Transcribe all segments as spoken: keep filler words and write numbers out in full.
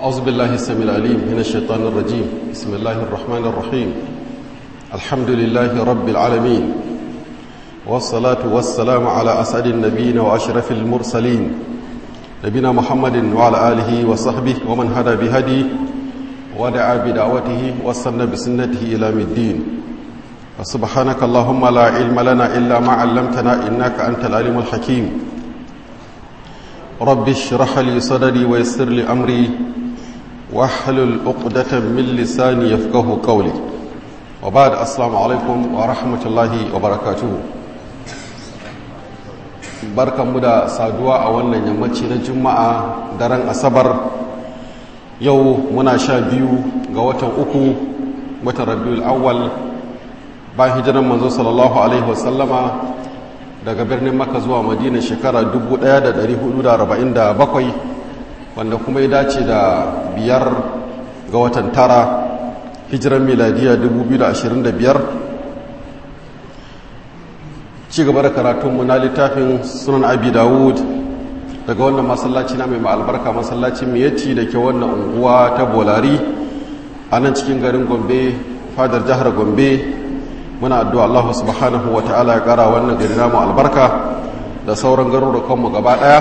أعوذ بالله السميع العليم من الشيطان الرجيم. بسم الله الرحمن الرحيم. الحمد لله رب العالمين، والصلاة والسلام على أسعد النبيين وأشرف المرسلين نبينا محمد وعلى آله وصحبه ومن هدى بهديه ودعا بدعوته واستنى بسنته إلى يوم الدين. وسبحانك اللهم لا علم لنا إلا ما علمتنا إنك أنت العليم الحكيم. رب اشرح لي صدري ويسر لي أمري واحلل عقدة من لساني يفقهوا قولي. وبعد السلام عليكم ورحمة الله وبركاته. barkanmu da saduwa a wannan yammaci na juma'a daren asabar. Yau muna sha biyu ga watan uku watan rabiul awwal bayan hijiran manzo sallallahu alaihi wasallama daga birnin Makka zuwa Madina shekara dubu ɗaya da ɗari hudu da arba'in da bakwai, wanda kuma ya dace da biyar ga watan tara hijiran miladiya dubu biyu da ashirin da biyar. ci gaba da karatunmu na littafin sunan abi dawud daga wannan masallaci na mai ma'albarka masallacin miyatti da ke wannan unguwa ta bolari a nan cikin garin gombe fadar jihar gombe. muna addu'a Allah subhanahu wa ta'ala ya kara wannan gari namu albarka da sauran garurukanmu gaba daya.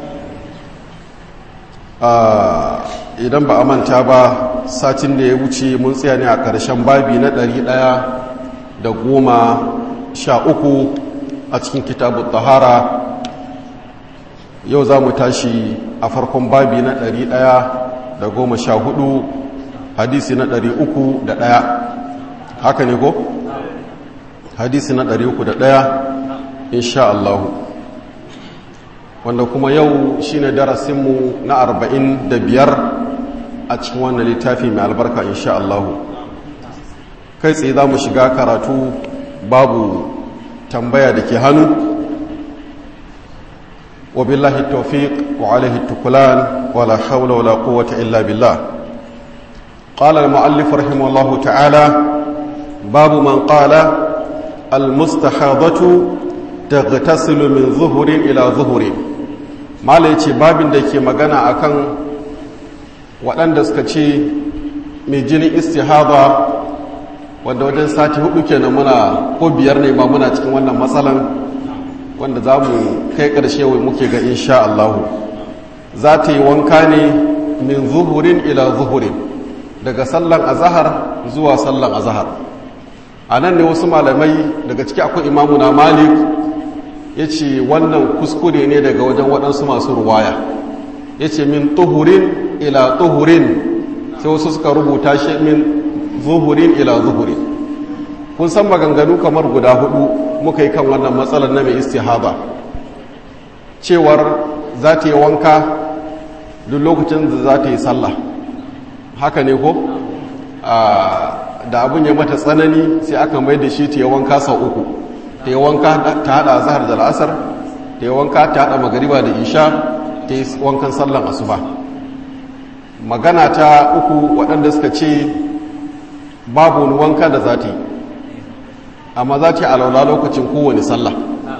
Idan ba a manta ba, satin da ya wuce mun tsaya ne a ƙarshen babi na ɗari ɗaya da goma sha uku a cikin kitabu tahara. Yau za mu tashi a farkon babi na ɗari ɗaya da goma sha hudu hadisi na ɗari uku da ɗaya. haka ne ko? hadisi na ɗari uku da ɗaya insha Allah, wanda kuma yau shine darasinmu na arba'in da biyar a cikin wannan littafi mai albarka insha Allah. Kai tsaye za mu shiga karatu, babu tambaya da ke hannu. wa billahi tawfiq wa alaihi tukulan wa la hawla wa la quwwata illa billah. qala al-mu'allif rahimahullahu ta'ala babu man qala al-mustahadatu taghtasilu min zuhurin ila zuhurin. malai ce babin da ke magana akan waɗanda suka ce mai jinin istihada, wanda wajen sati hudu kenan muna ko biyar ne ma muna cikin wannan matsalan, wanda za mu kai ƙarshe wai muke ga insha Allah. za ta yi wanka ne min zuhurin ila zuhurin, daga sallan azahar zuwa sallan azahar. a nan ne wasu malamai daga ciki akwai imamu na malik ya ce wannan kuskure ne daga wajen waɗansu masu ruwaya. ya ce min tuhurin ila tuhurin, sai wasu suka rubuta shi min zuhurin ila zuhurin. kun san maganganu kamar guda hudu muka yi kan wannan matsalar na mai istihaba, cewar za ta yi wanka duk lokacin da za ta yi sallah. haka ne ko? da abin ya mata tsanani sai aka mai da shi ta yi wanka sau uku. ta yi wanka ta hada zahar da la'asar, ta yi wanka ta hada magariba da isha, ta yi wankan sallan asuba. magana ta uku waɗanda suka ce babu wani wanka da za ta yi, amma za ta yi alaula lokacin kowane sallah.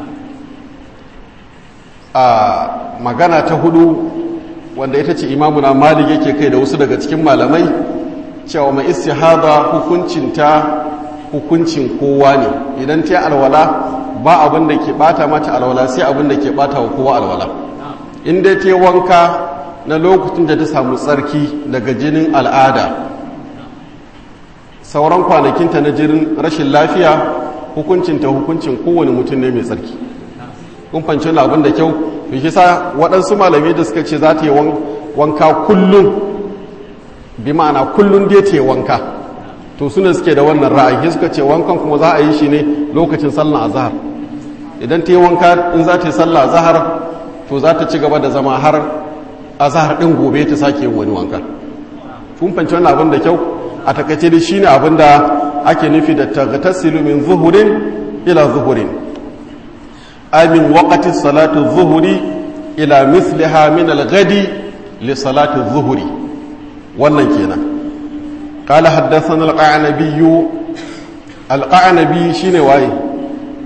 a magana ta hudu wanda ita ce imamuna malik yake kai da wasu daga cikin malamai, cewa mai istihada hukuncinta hukuncin kowa ne. idan ta yi alwala ba abin da ke bata mata alwala sai abin da ke bata wa kowa alwala. in dai ta yi wanka na lokacin da ta samu tsarki daga jinin al'ada, sauran kwanakinta na jirin rashin lafiya hukuncinta hukuncin kowane mutum ne mai tsarki. kun fanci wani abin da kyau. fi sa waɗansu malamai da suka ce za ta yi wanka kullum, bi ma'ana kullum dai ta yi wanka, to suna suke da wannan ra'ayi. suka ce wankan kuma za a yi shi ne lokacin sallah azhar. idan ta yi wanka in za ta yi sallah azhar, to za ta ci gaba da zama har azhar din gobe ta sake yin wani wanka. kun fanci wannan abin da kyau. a takaice dai shine abin da ake nufi da taghtasilu min zuhurin ila zuhurin, amin waqti salatu zuhuri ila misliha min al-ghadi li salati zuhuri. wannan kenan. qala haddathana al-qa'nabi al-qa'nabi shine waye?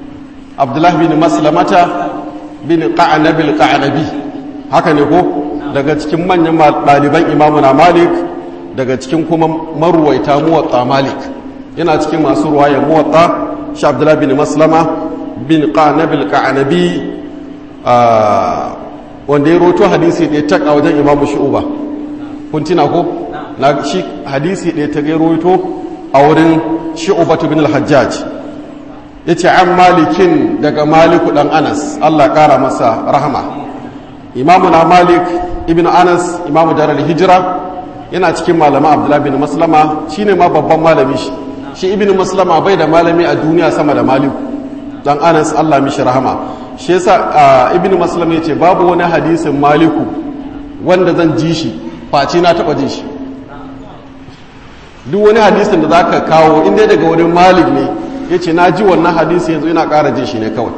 abdullah bin maslamata bin qa'nabi al-qa'nabi. haka ne ko? daga cikin manyan ɗaliban imamuna malik daga cikin kuma maruwaita muwatta malik yana cikin masu ruwaya muwatta shi abdullahi bin maslama bin qanabil qanabi wanda ya roto hadisi ɗaya tak a wajen imamu shu'uba kun tina ko na shi hadisi ɗaya ta ga roto a wurin shu'uba bin al-hajjaj yace an malikin daga maliku dan anas Allah kara masa rahama imamu na malik ibn anas imamu darar hijira yana cikin malama abdullahi bin maslama shine ma babban malami shi shi ibn maslama bai da malami a duniya sama da maliku dan anas Allah mishi rahama shi yasa ibn maslama yace babu wani hadisin maliku wanda zan ji shi face na taba ji shi duk wani hadisin da zaka kawo inda daga wurin malik ne yace na ji wannan hadisi yanzu ina ƙara jin shi ne kawai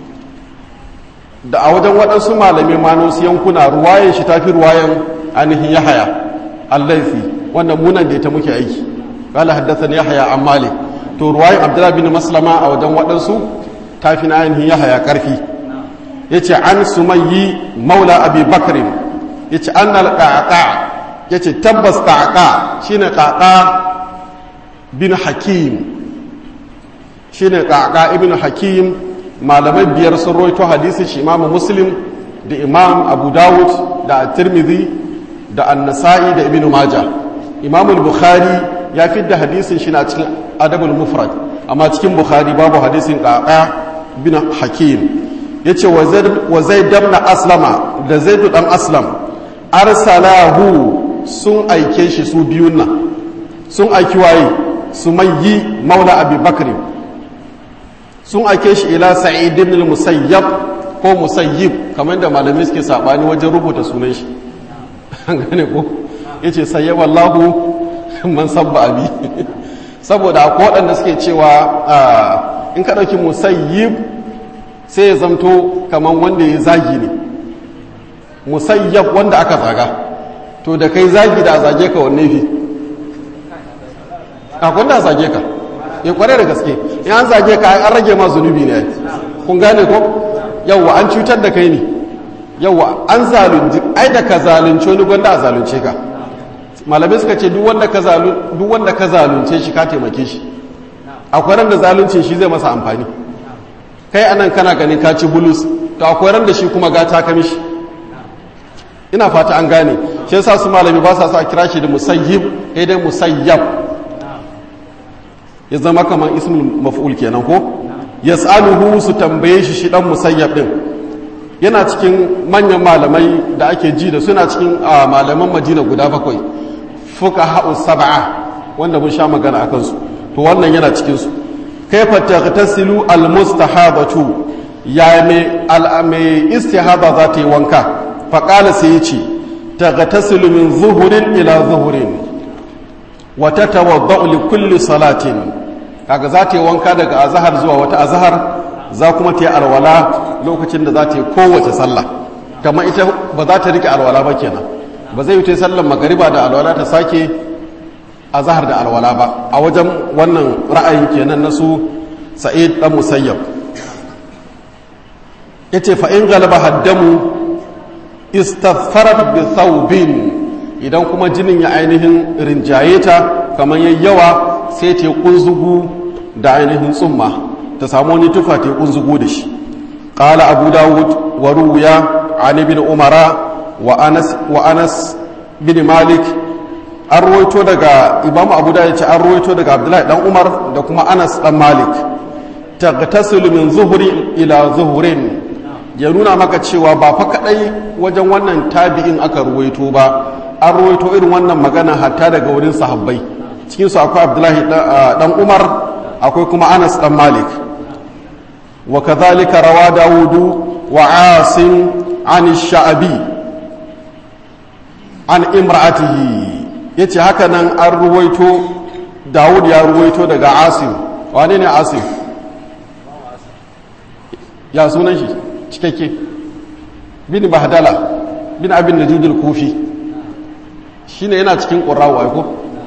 da a wajen waɗansu malamai ma su yankuna ruwayan shi tafi ruwayan ainihin yahaya al-laifi wannan munan da ita muke aiki qala haddathani yahya an malik to ruwayan abdullah bin maslama a wajen waɗansu tafi na ainihin yahaya karfi yace an sumayyi maula abi bakr yace annal qaqa yace tabbas qaqa shine qaqa bin hakim shine qaqa ibn hakim malamai biyar sun roito hadisi shi imamu muslim da imam abu dawud da tirmidhi da an-nasa'i da ibn majah imamu bukhari ya fidda hadisin shi na cikin adabul mufrad amma cikin bukhari babu hadisin qaqa bin hakim yace wa zaid ibn aslama da zaid dan aslam arsalahu sun aike shi su biyun nan sun aiki waye sumayyi maula abi bakr sun ake shi ila sa'id ibn al-musayyab ko musayyib kamar da malamai suke sabani wajen rubuta sunan shi an gane ko yace sayyab Allahu man sabba abi saboda akwai waɗanda suke cewa in ka dauki musayyib sai ya zamto kamar wanda ya zagi ne musayyab wanda aka zaga to da kai zagi da zage ka wanne fi akwai da zage ka ya kware da gaske in an zage ka an rage ma zunubi ne kun gane ko yawwa an cutar da kai ne yawwa an zalunci ai da ka zalunce wani gwanda a zalunce ka malamai suka ce duk wanda ka zalun duk wanda ka zalunce shi ka taimake shi akwai ran da zaluncin shi zai masa amfani kai anan kana ganin ka ci bulus to akwai ran da shi kuma gata ka mishi ina fata an gane shi yasa su malami ba sa sa kira shi da musayyib kai dai musayyab ya zama kamar ismul maf'ul kenan ko yas'aluhu su tambaye shi shi dan musayyab din yana cikin manyan malamai da ake ji da suna cikin malaman Madina guda bakwai fuqaha sab'a wanda mun sha magana akan su to wannan yana cikin su kaifa taghtasilu almustahabatu ya me al'ame istihaba za ta yi wanka fa qala sai yace taghtasilu min zuhurin ila zuhurin wa tatawaddau li kulli salatin kaga za ta yi wanka daga azhar zuwa wata azhar za kuma ta yi alwala lokacin da za ta yi kowace sallah kamar ita ba za ta rike alwala ba kenan ba zai yi ta sallar magariba da alwala ta sake azhar da alwala ba a wajen wannan ra'ayin kenan na su sa'id dan musayyab yace fa in galaba haddamu istaghfarat bi thawbin idan kuma jinin ya ainihin rinjaye ta kamar yayyawa sai ta kunzugu da ainihin tsumma ta samu wani tufa ta kunzugu da shi qala abu dawud wa ruya an ibn umara wa anas wa anas bin malik an ruwaito daga imamu abu dawud yace an ruwaito daga abdullahi dan umar da kuma anas dan malik taghtasilu min zuhri ila zuhrin ya nuna maka cewa ba fa kadai wajen wannan tabi'in aka ruwaito ba an ruwaito irin wannan magana hatta daga wurin sahabbai cikin su akwai abdullahi dan umar akwai kuma anas dan malik wa kadhalika rawa dawudu wa asim an ash-sha'bi an imra'atihi yace haka nan an ruwaito dawud ya ruwaito daga asim wane ne asim ya sunan shi cikakke bin bahdala bin abin najudul kufi shine yana cikin qurra'u ai ko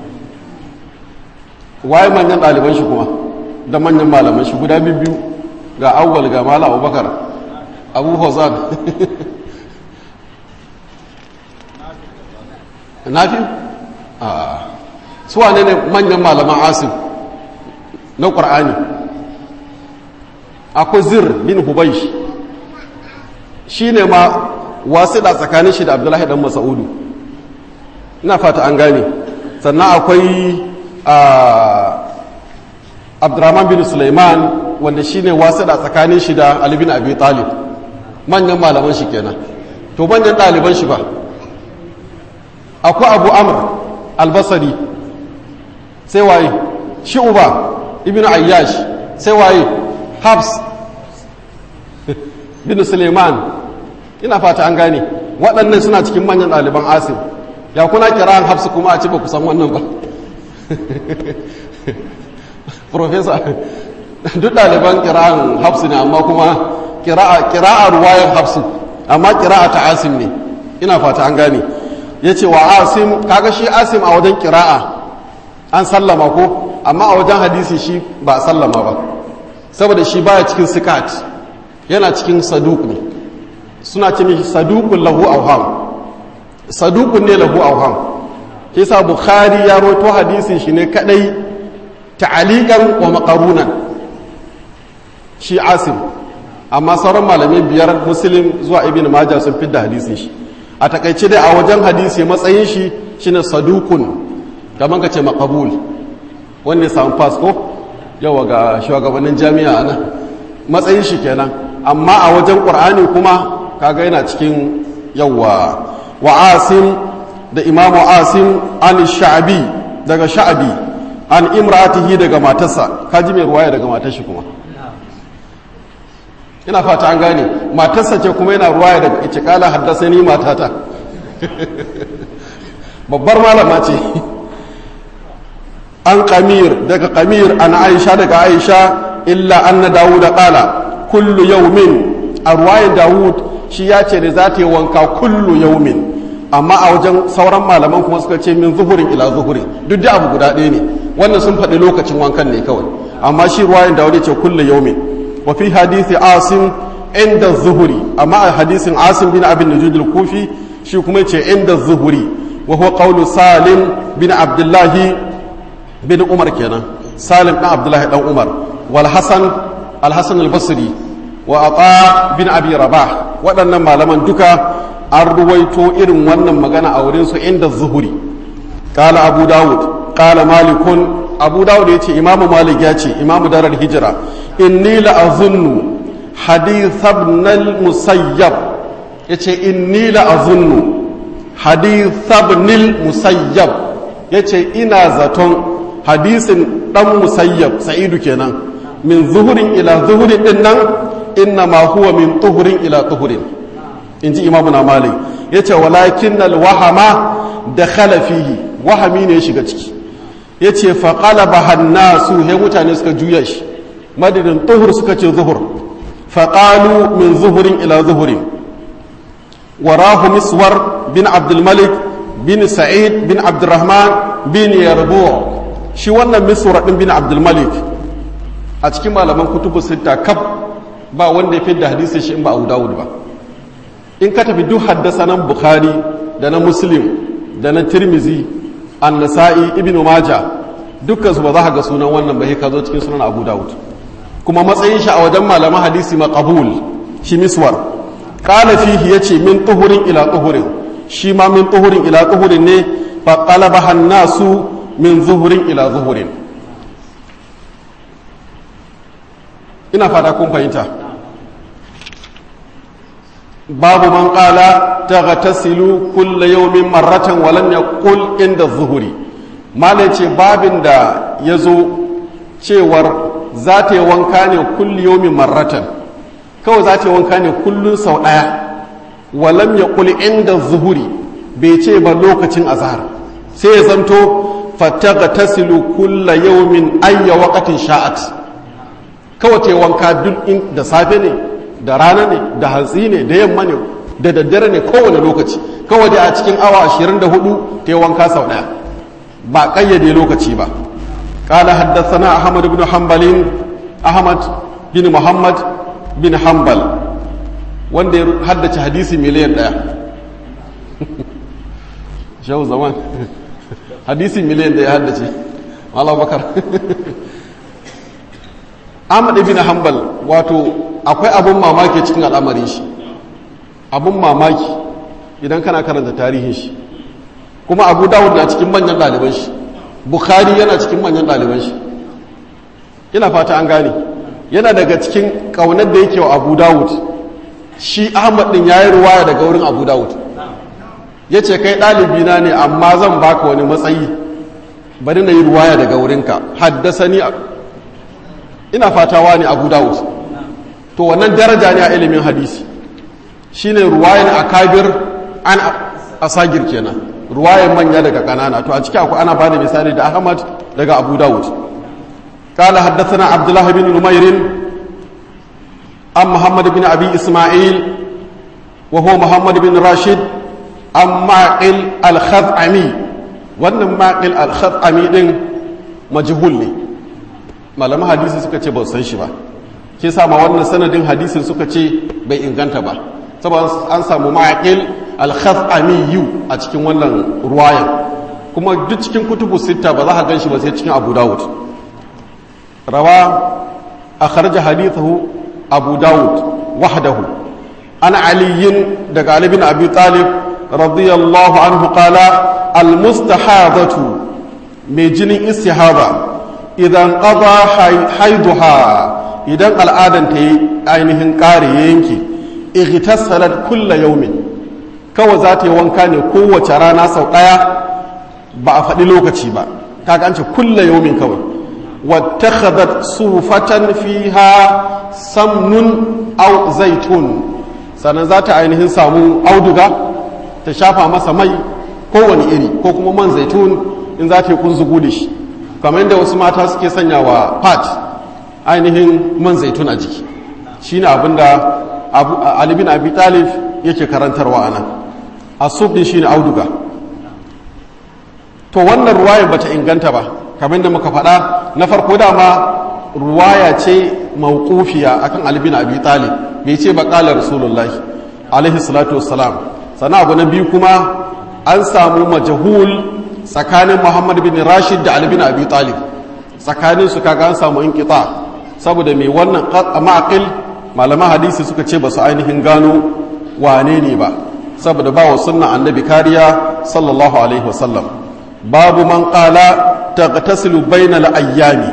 waye manyan ɗaliban shi kuma da manyan malaman shi guda biyu ga awwal ga mala abubakar abu hozan nafi a su wane ne manyan malaman asim na ƙur'ani? akwai zir bin hubaysh shi ne ma wasu da tsakanin shi da abdullahi dan masa'udu, ina fata an gane. sannan akwai abdurrahman bin suleiman wanda shi ne wasu da tsakanin shi da ali bin abi talib, manyan malaman shi kenan. to manyan ɗaliban shi ba akwai abu amr albasari, sai waye shi'uba ibn ayyash, sai waye habs bin suleiman, ina fata an gane. waɗannan suna cikin manyan ɗaliban asim. ya kuna kira'an habs kuma a ci ba ku san wannan ba? professor duk ɗaliban kira'an habs ne, amma kuma kira'a ruwayan habs, amma kira'a ta asim ne, ina fata an gane. ya ce wa asim, kaga shi asim a wajen kira'a an sallama ko, amma a wajen hadisi shi ba a sallama ba, saboda shi baya cikin sikat, yana cikin saduk ne. suna ce mishi sadukun lahu auham, sadukun ne lahu auham. shi sa bukhari ya roto hadisin shi ne kadai ta'aliqan wa maqarunan, shi asim. amma sauran malamai biyar, muslim zuwa ibn majah sun fidda hadisin shi. a takaice dai a wajen hadisi matsayin shi shine sadukun, kamar ka ce maqbul, wanda ya samu fasko yawa ga shugabannin jami'a ana matsayin shi kenan. amma a wajen qur'ani kuma kaga yana cikin yawa. wa asim da imamu asim an sha'bi daga sha'bi an imratihi daga matarsa, kaji mai ruwaya daga matar shi kuma, ina fata an gane. matarsa ce kuma yana ruwaya daga ita, kala haddasani matata. babbar malama ce. an qamir daga qamir an aisha daga aisha illa anna dawud qala kullu yawmin. a ruwayar dawud shi ya ce da za ta yi wanka kullu yawmin, amma a wajen sauran malaman kuma suka ce min zuhurin ila zuhurin, duk da abu guda ɗaya ne. wannan sun faɗi lokacin wankan ne kawai, amma shi ruwayar dawud ya ce kullu yawmin. wa fi hadisi asim inda zuhuri, amma a hadisin asim bin abin najud al-kufi shi kuma ya ce inda zuhuri, wa huwa qawlu salim bin abdullahi bin umar kenan. salim ɗan abdullahi ɗan umar. wal hasan al-hasan al-basri wa ata bin abi rabah, waɗannan malaman duka an ruwaito irin wannan magana a wurin su inda zuhuri. qala abu dawud qala malikun, abu dawud ya ce imamu malik ya ce, imamu darar hijira, inni la azunnu hadith ibn al-musayyab, yace inni la azunnu hadith ibn al-musayyab, yace ina zaton hadisin dan musayyab, sa'idu kenan, min zuhurin ila zuhurin din nan inna ma huwa min tuhurin ila tuhurin, inji imamu na malik. yace walakin al-wahama dakhala fihi, wahami ne ya shiga ciki. yace fa qalaba hannasu, he mutane suka juya shi, madadin tuhur suka ce zuhur, fa qalu min zuhurin ila zuhurin. warahu miswar bin abdul malik bin sa'id bin abdurrahman bin yarbu. shi wannan miswar din bin abdul malik a cikin malaman kutubu sita kaf ba wanda ya fidda hadisi shi in ba Abu Dawud ba. in ka tafi duk haddasa nan Bukhari da na Muslim da na Tirmizi, An-Nasa'i, Ibn Majah, dukkan su ba za ka ga sunan wannan ba, sai ka zo cikin sunan Abu Dawud. kuma matsayin shi a wajen malaman hadisi maqbul, shi miswar. qala fihi yace min tuhurin ila tuhurin, shi ma min tuhurin ila tuhurin ne. fa qalabaha an-nasu min zuhurin ila zuhurin. ina fata kun fahimta. babu man qala taghtasilu kulla yawmin marratan wa lam yaqul inda zuhuri. malai ce babin da yazo cewar za ta yi wanka ne kulli yawmin marratan, kawai za ta yi wanka ne kullun sau daya, wa lam yaqul inda zuhuri, bai ce ba lokacin azhar. sai ya zanto fataghtasilu kulla yawmin ayya waqtin sha'at, kawai ta yi wanka duk da safe ne, da rana ne, da hantsi ne, da yamma ne, da daddare ne, kowane lokaci. kawai da a cikin awa ashirin da hudu ta yi wanka sau ɗaya, ba ƙayyade lokaci ba. ƙala haddasana ahmad bin hanbalin, ahmad bin muhammad bin hanbal, wanda ya haddace hadisi miliyan ɗaya. shehu zaman hadisin miliyan da ya haddace Allah bakar Ahmad ibn Hanbal wato akwai abun mamaki cikin al'amarin shi abun mamaki idan kana karanta tarihin shi kuma Abu Dawud na cikin manyan ɗaliban shi Bukhari yana cikin manyan ɗaliban shi ina fata an gane yana daga cikin ƙaunar da yake wa Abu Dawud shi Ahmad din yayi ruwaya daga wurin Abu Dawud yace kai ɗalibi na ne amma zan baka wani matsayi bari na yi ruwaya daga wurinka haddasani ina fatawa ne Abu Dawud to wannan daraja ne a ilimin hadisi shine ruwayan akabir an asagir kenan ruwayan manya daga kanana to a ciki akwai ana bada misali da Ahmad daga Abu Dawud قال حدثنا عبد الله بن نمير عن محمد بن أبي إسماعيل وهو محمد بن راشد عن معقل الخثعمي وأن معقل الخثعمي دين مجهول لي malama hadisi suka ce ba san shi ba ke sama wannan sanadin hadisin suka ce bai inganta ba saboda an samu ma'aqil al-khaf'ami a cikin wannan ruwayan kuma duk cikin kutubu sita ba za ka ganshi ba sai cikin Abu Dawud rawa akhraj hadithahu Abu Dawud wahdahu ana aliyin daga Ali bin Abi Talib radiyallahu anhu qala al-mustahadatu mai jinin istihada idan ƙaza haiduha idan al'adan ta yi ainihin ƙare yanki igitasalat kulla yaumin kawai za ta yi wanka ne kowace rana sau ɗaya ba a faɗi lokaci ba kaga an ce kulla yaumin kawai wattakhadhat sufatan fiha samnun aw zaitun sannan za ta ainihin samu auduga ta shafa masa mai kowane iri ko kuma man zaitun in za ta yi kunzugu da shi kamar yadda wasu mata suke sanya wa pat ainihin man zaitun a jiki shi ne abinda Ali bin Abi Talib yake karantarwa a nan asuf din shi ne auduga to wannan ruwayar bata inganta ba kamar yadda muka faɗa na farko dama ruwaya ce mawqufiya akan Ali bin Abi Talib bai ce ba qala rasulullahi alaihi salatu wassalam sannan abu na biyu kuma an samu majhul tsakanin Muhammad bin Rashid da Ali bin Abi Talib tsakanin su kaga an samu inqita saboda mai wannan ma'aqil malaman hadisi suka ce ba su ainihin gano wane ne ba saboda ba wa sunna annabi kariya sallallahu alaihi wasallam babu man qala taghtasilu bainal ayyami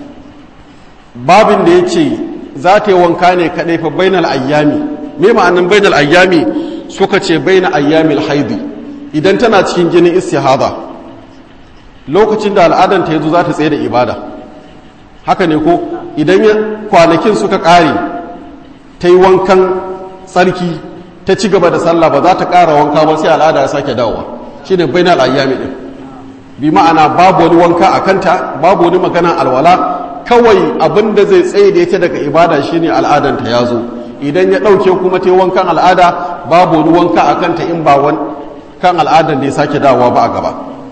babin da yace za ta yi wanka ne kadai fa bainal ayyami me ma'anin bainal ayyami suka ce bainal ayyamil haidi idan tana cikin jinin istihada lokacin da al'adanta ya zo za ta tsaye da ibada haka ne ko idan kwanakin suka ƙare ta yi wankan tsarki ta ci gaba da sallah ba za ta ƙara wanka ba sai al'ada ya sake dawowa shi ne bai na al'ayyami ɗin bi ma'ana babu wani wanka a kanta babu wani maganan alwala kawai abin da zai tsaye da ita daga ibada shi ne al'adanta ya zo idan ya ɗauke kuma ta yi wankan al'ada babu wani wanka a kanta in ba kan al'adan da ya sake dawowa ba a gaba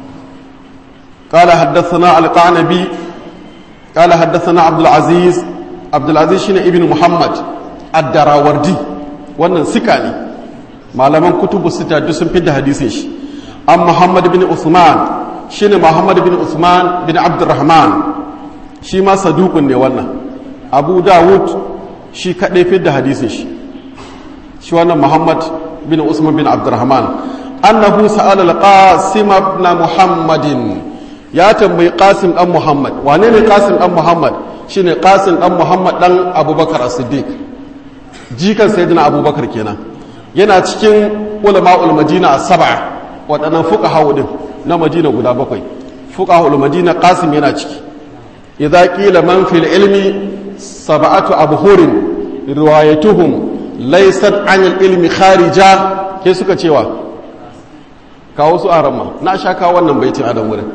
قال حدثنا القعنبي قال حدثنا عبد العزيز عبد العزيز شنو ابن محمد الدراوردي wannan sika ne malaman kutubu sita duk sun fidda hadisin shi an Muhammad bin Usman shine Muhammad bin Usman bin Abdurrahman shi ma saduqun ne wannan Abu Dawud shi kadai fidda hadisin shi shi wannan Muhammad bin Usman bin Abdurrahman annahu sa'ala al-Qasim ibn Muhammadin ya tambayi Qasim dan Muhammad wane ne Qasim dan Muhammad shine Qasim dan Muhammad dan Abubakar As-Siddiq jikan sayyidina Abubakar kenan yana cikin ulama'ul Madina as-sab'a wadannan fuqaha din na Madina guda bakwai fuqahaul Madina Qasim yana ciki idza qila man fil ilmi sab'atu abhurin riwayatuhum laysat 'an al-ilmi kharija ke suka cewa kawo su aramma na sha kawo wannan baitin adam wurin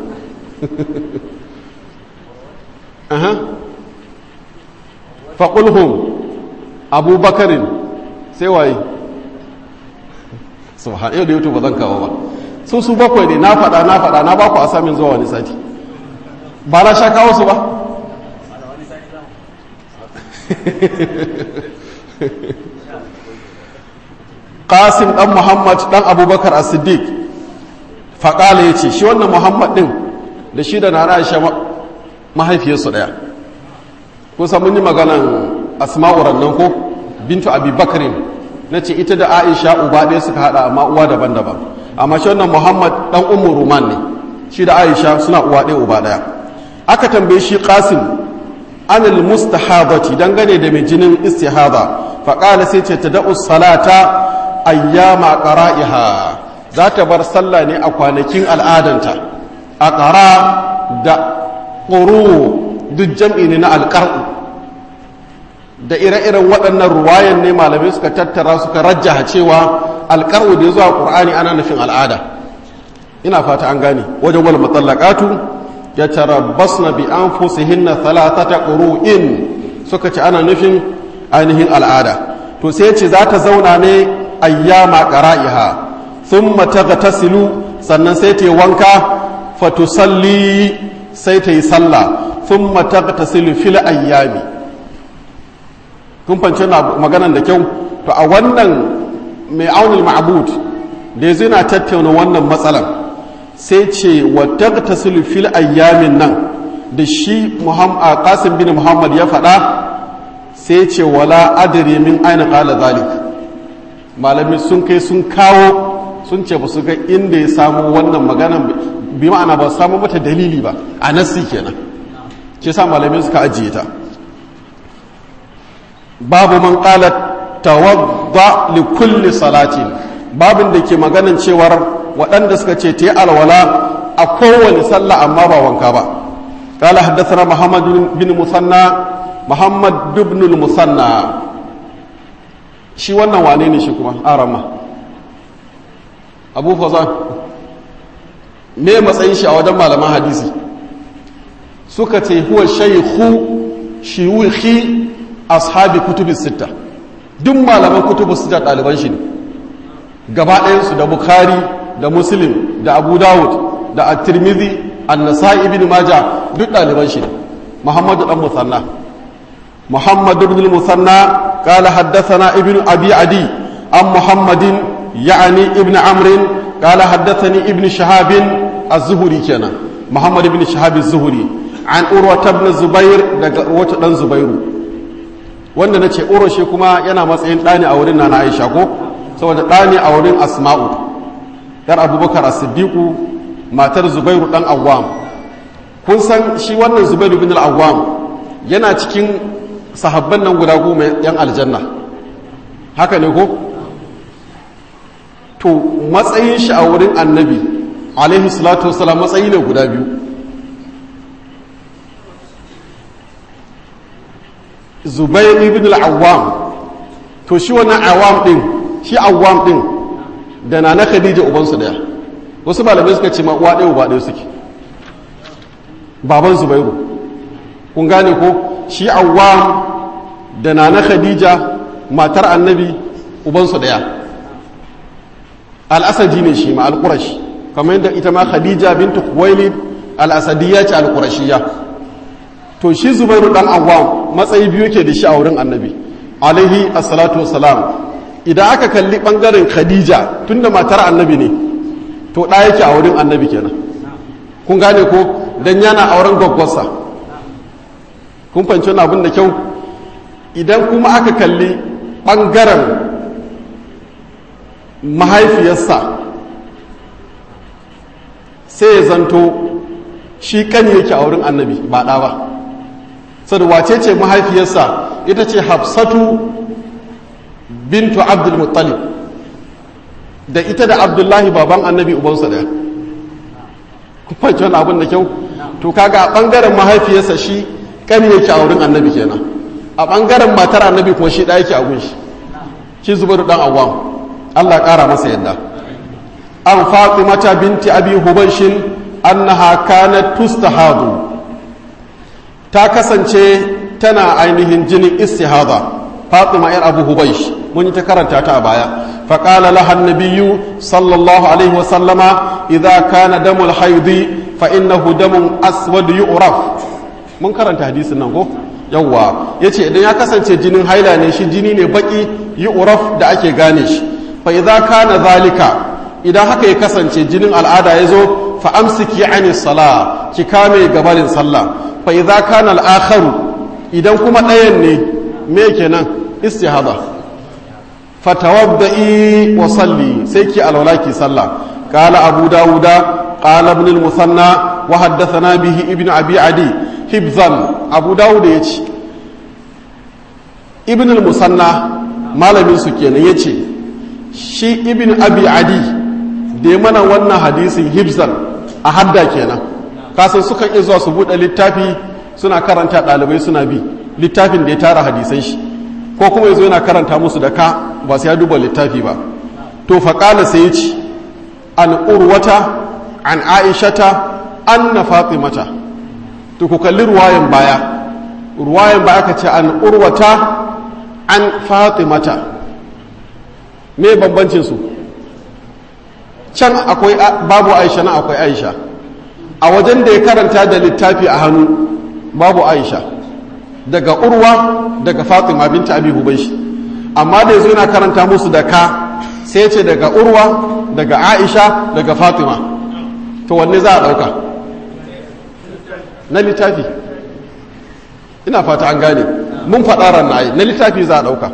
aha faƙulhum abubakarin sai waye subhan yau da youtube ba zan kawo ba su su bakwai ne na faɗa na faɗa na baku a samin zuwa wani sati ba na sha kawo su ba qasim dan muhammad dan abubakar as-siddiq faƙala ya ce shi wannan muhammad ɗin da shi da na aisha mahaifiyarsu ɗaya kusa mun yi maganan asma'uran nan ko bintu abi bakarin na ce ita da aisha uba ɗaya suka haɗa amma uwa daban-daban amma shi wannan muhammad ɗan ummu ruman ne shi da aisha suna uwa ɗaya uba ɗaya aka tambaye shi qasim anil mustahadati dangane da mai jinin istihada faƙala sai ce ta da'u salata ayyama qara'iha za ta bar sallah ne a kwanakin al'adanta a ƙara da ƙuru duk jam'i ne na alƙar'u da ire-iren waɗannan ruwayan ne malamai suka tattara suka rajjaha cewa alƙar'u da ya zuwa ƙur'ani ana nufin al'ada ina fata an gane wajen wal matsalakatu ya tarabbasna bi anfusihinna thalathata qur'in suka ce ana nufin ainihin al'ada to sai ce za ta zauna ne ayyama qara'iha thumma taghtasilu sannan sai ta yi wanka fatusalli sai ta yi sallah thumma taghtasilu fil ayyami kun fance na maganan da kyau to a wannan mai aunul ma'bud da yazo yana tattauna wannan matsalan sai ce wa taghtasilu fil ayyamin nan da shi Muhammad Qasim bin Muhammad ya faɗa sai ce wala adri min aina qala zalik malami sun kai sun kawo sun ce ba su ga inda ya samu wannan maganan bi ma'ana ba samu mata dalili ba a nassi kenan ke sa malami suka ajiye ta babu man qala tawadda li kulli salatin babin da ke maganan cewar waɗanda suka ce ta yi alwala a kowane sallah amma ba wanka ba قال حدثنا محمد بن مثنى محمد بن المثنى shi wannan wane ne shi kuma arama abu fazan me matsayin shi a wajen malaman hadisi suka ce huwa shaykhu shiyukhi ashabi kutubi sita duk malaman kutubu sita ɗaliban shi ne gaba ɗayansu da bukhari da muslim da abu dawud da at-tirmidhi an-nasa'i ibn majah duk ɗaliban shi ne muhammadu dan musanna muhammad ibn al-musanna قال حدثنا ابن أبي عدي عن محمد يعني ابن عمرو قال حدثني ابن شهاب الزهري كان محمد بن شهاب الزهري عن أروة بن الزبير أروة بن زبير wanda na ce uro shi kuma yana matsayin ɗani a wurin na Aisha ko saboda ɗani a wurin Asma'u yar Abubakar As-Siddiqu matar Zubairu dan Awwam kun san shi wannan Zubairu bin al-Awwam yana cikin sahabban nan guda goma yan aljanna haka ne ko to matsayin shi a wurin annabi alaihi salatu wasalam matsayi ne guda biyu zubair ibn al-awwam to shi wannan awam din shi awwam din da nana khadija ubansu daya wasu malamai suka ce ma uwa ɗaya uba ɗaya suke baban zubairu kun gane ko shi awwam da nana khadija matar annabi ubansu daya al-asadi ne shi ma al-qurashi kamar yadda ita ma khadija bintu khuwailid al-asadiyya ce al-qurashiyya to shi zubairu dan awwam matsayi biyu yake da shi a wurin annabi alaihi assalatu wassalam idan aka kalli bangaren khadija tunda matar annabi ne to da yake a wurin annabi kenan kun gane ko dan yana auren gwaggwarsa kun fahimci wani abin da kyau idan kuma aka kalli ɓangaren mahaifiyarsa sai ya zanto shi kan yake a wurin annabi ba ɗa ba sadu wace ce mahaifiyarsa ita ce hafsatu bintu abdulmuttalib da ita da abdullahi baban annabi ubansa daya kun fahimci wani abin da kyau to kaga a ɓangaren mahaifiyarsa shi kan yake a wurin annabi kenan a ɓangaren matar annabi kuma shi ɗaya yake a gunshi shi zubairu ɗan awwam Allah ƙara masa yadda an fatimata binti abi hubaishin annaha kanat tustahadu ta kasance tana ainihin jinin istihada fatima yar abu hubaish mun yi ta karanta ta a baya faqala laha an-nabiyyu sallallahu alaihi wa sallama idza kana damul haidi fa innahu damun aswad yu'raf mun karanta hadisin nan ko yawwa yace idan ya kasance jinin haila ne shi jini ne baki yu'raf da ake gane shi fa idza kana zalika idan haka ya kasance jinin al'ada ya zo fa amsiki anis sala ki kame gabarin sallah fa idza kana al-akharu idan kuma ɗayan ne me kenan istihada fatawaddi wa salli sai ki alwala ki sallah qala abu dauda qala ibn al-musanna wa haddathana bihi ibn abi adi hibzan abu dauda yace ibn al-musanna malamin su kenan yace shi ibn abi adi da mana wannan hadisin hibzan a hadda kenan kasan sukan iya zuwa su buɗe littafi suna karanta ɗalibai suna bi littafin da ya tara hadisan shi ko kuma yazo yana karanta musu da ka ba sai ya duba littafi ba to faƙala sai ya ci an urwata an aishata an na fatimata to ku kalli ruwayan baya ruwayan baya ka ce an urwata an fatimata me bambancin su can akwai babu aisha na akwai aisha a wajen da ya karanta da littafi a hannu babu aisha daga urwa daga fatima binta abi hubaysh amma da yazo yana karanta musu da ka sai ce daga urwa daga aisha daga fatima to wanne za a dauka na littafi ina fata an gane mun faɗa ran na na littafi za a dauka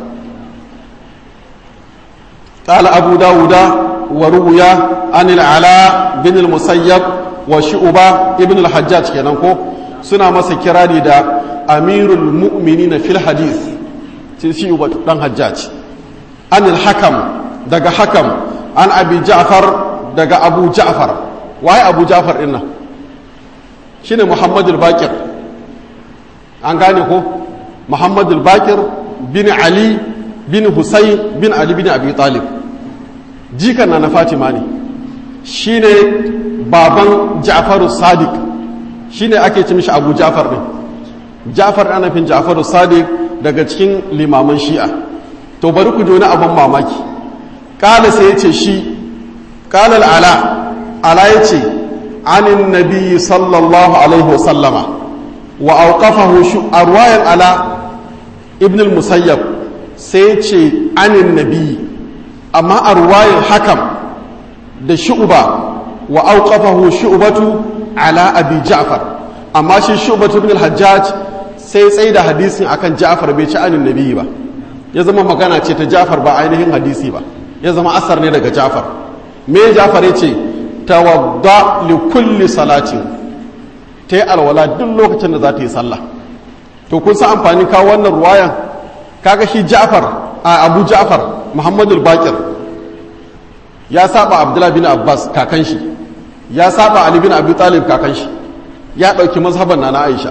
قال أبو داود وروي عن العلاء بن المسيب وشعبة ابن الحجاج كنانكو سنة مسا كرادي دا أمير المؤمنين في الحديث شعبة دان حجاج عن الحكم دقا حكم عن أبي جعفر دقا أبو جعفر وهي أبو جعفر إنا شنو محمد الباكر an gane ko محمد الباكر بن علي بن حسين بن علي بن أبي طالب jikan na na fatima ne shi ne baban ja'faru sadiq shi ne ake ci mishi abu ja'far ne ja'far ana fin ja'faru sadiq daga cikin limaman shi'a to bari ku ji wani abin mamaki kala sai ya ce shi kala ala ala ya ce anin nabi sallallahu alaihi wasallama wa auqafahu shu arwayan ala ibn al-musayyab sai ya ce anin nabi amma a ruwayin hakam da shu'uba wa auqafahu shu'batu ala abi ja'far amma shi shu'batu ibn al-hajjaj sai tsaye da hadisin akan ja'far bai ci anin nabi ba ya zama magana ce ta ja'far ba ainihin hadisi ba ya zama asar ne daga ja'far me ja'far ya ce tawadda li kulli salatin ta yi alwala duk lokacin da za ta yi sallah to kun san amfani kawo wannan ruwayan kaga shi ja'far a abu ja'far muhammadu bakir ya saba abdullahi bin abbas kakan shi ya saba ali bin abi talib kakan shi ya dauki mazhaban na aisha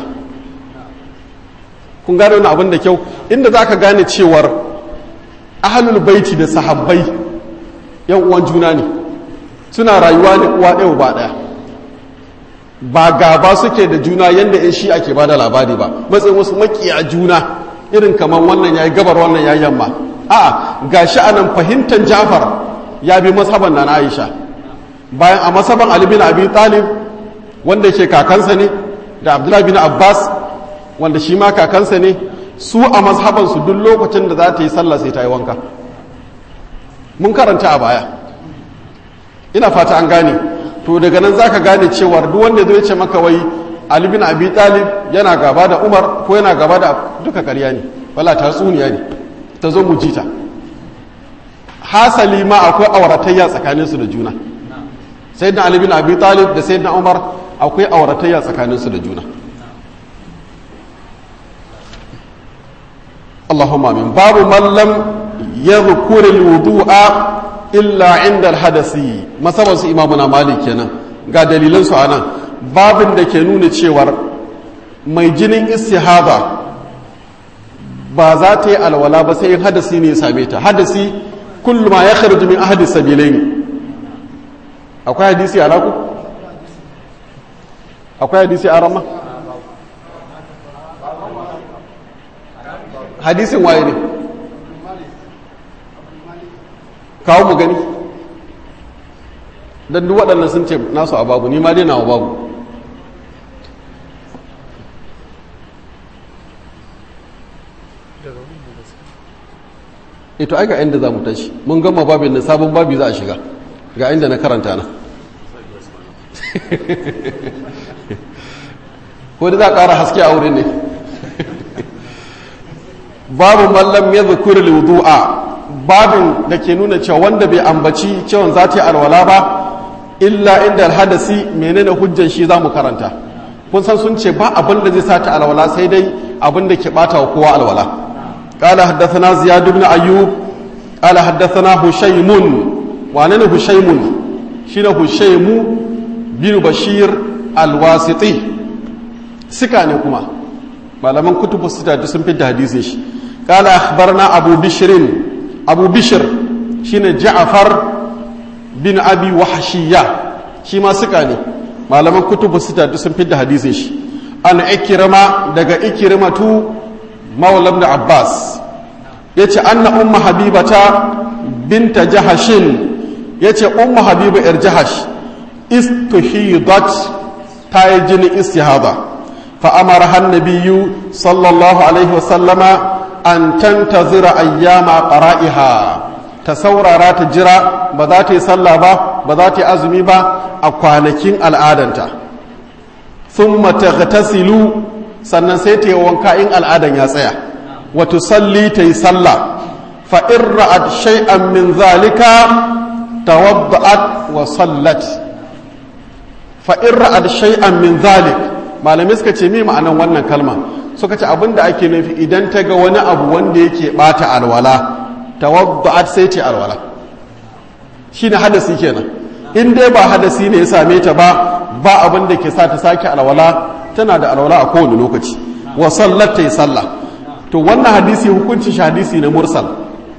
kun gane wannan abin da kyau inda zaka gane cewar ahlul baiti da sahabbai yan uwan juna ne suna rayuwa ne uwa ɗaya ba ɗaya ba gaba suke da juna yanda yan shi ake bada labari ba matsayin wasu makiya juna irin kamar wannan yayi gabar wannan yayi yamma a ga sha'anan fahimtar jafar ya bi masaban na aisha bayan a masaban ali bin abi talib wanda ke kakansa ne da abdullahi bin abbas wanda shi ma kakansa ne su a mazhabansu duk lokacin da za ta yi sallah sai ta yi wanka mun karanta a baya ina fata an gane to daga nan zaka gane cewar duk wanda zai ce maka wai ali bin abi talib yana gaba da umar ko yana gaba da duka ƙarya ne wala tatsuniya ne ta zo mu jita hasali ma akwai auratayya tsakaninsu da juna sayyidina ali bin abi talib da sayyidina umar akwai auratayya tsakaninsu da juna Allahumma amin babu man lam yadhkur al-wudu'a illa 'inda al-hadasi masaban su imamuna malik kenan ga dalilan su anan babin da ke nuna cewar mai jinin istihaba ba za ta yi alwala ba sai in hadasi ne ya same ta hadasi kullu ma yakhruju min ahadi sabilain akwai hadisi a raku akwai hadisi a rama hadisin waye ne kawo mu gani dan duk waɗannan sun ce nasu a babu ni ma dai nawa babu ito aika inda za mu tashi mun gama babin da sabon babi za a shiga ga inda na karanta na ko da za ƙara haske a wurin ne babu mallam ya zukuri wudu'a babin da ke nuna cewa wanda bai ambaci cewa za ta yi alwala ba illa inda alhadasi menene hujjan shi za mu karanta kun san sun ce ba abin da zai sa ta alwala sai dai abin da ke bata wa kowa alwala قال حدثنا زياد بن أيوب قال حدثنا هشيم وعنين هشيم شين هشيم بن بشير الواسطي سكاني كما malaman kutubu sita da sun fitta hadisin shi qala akhbarna abu bishr abu bishr shine ja'far bin abi wahshiya shi ma suka ne malaman kutubu sita da sun fitta hadisin shi an ikrama daga ikrimatu maula ibn abbas yace anna ummu habibata binta jahashin yace ummu habiba yar jahash istuhidat tayi jini istihada فأمرها النبي صلى الله عليه وسلم أن تنتظر أيام قرائها تصور رات جرا بذات صلى با بذات أزمي با أقوانكين الآدنتا ثم تغتسل سنسيتي وانكاين الآدن يسيا وتصلي تيصلى فإن رأت شيئا من ذلك توضأت وصلت فإن رأت شيئا من ذلك malamai suka ce me ma'anan wannan kalma suka ce abinda ake nufi idan ta ga wani abu wanda yake bata alwala tawadda'at sai ce alwala shine hadasi kenan in dai ba hadasi ne ya same ta ba ba abin da ke sa ta sake alwala tana da alwala a kowane lokaci wa sallat ta sallah to wannan hadisi hukuncin shi hadisi na mursal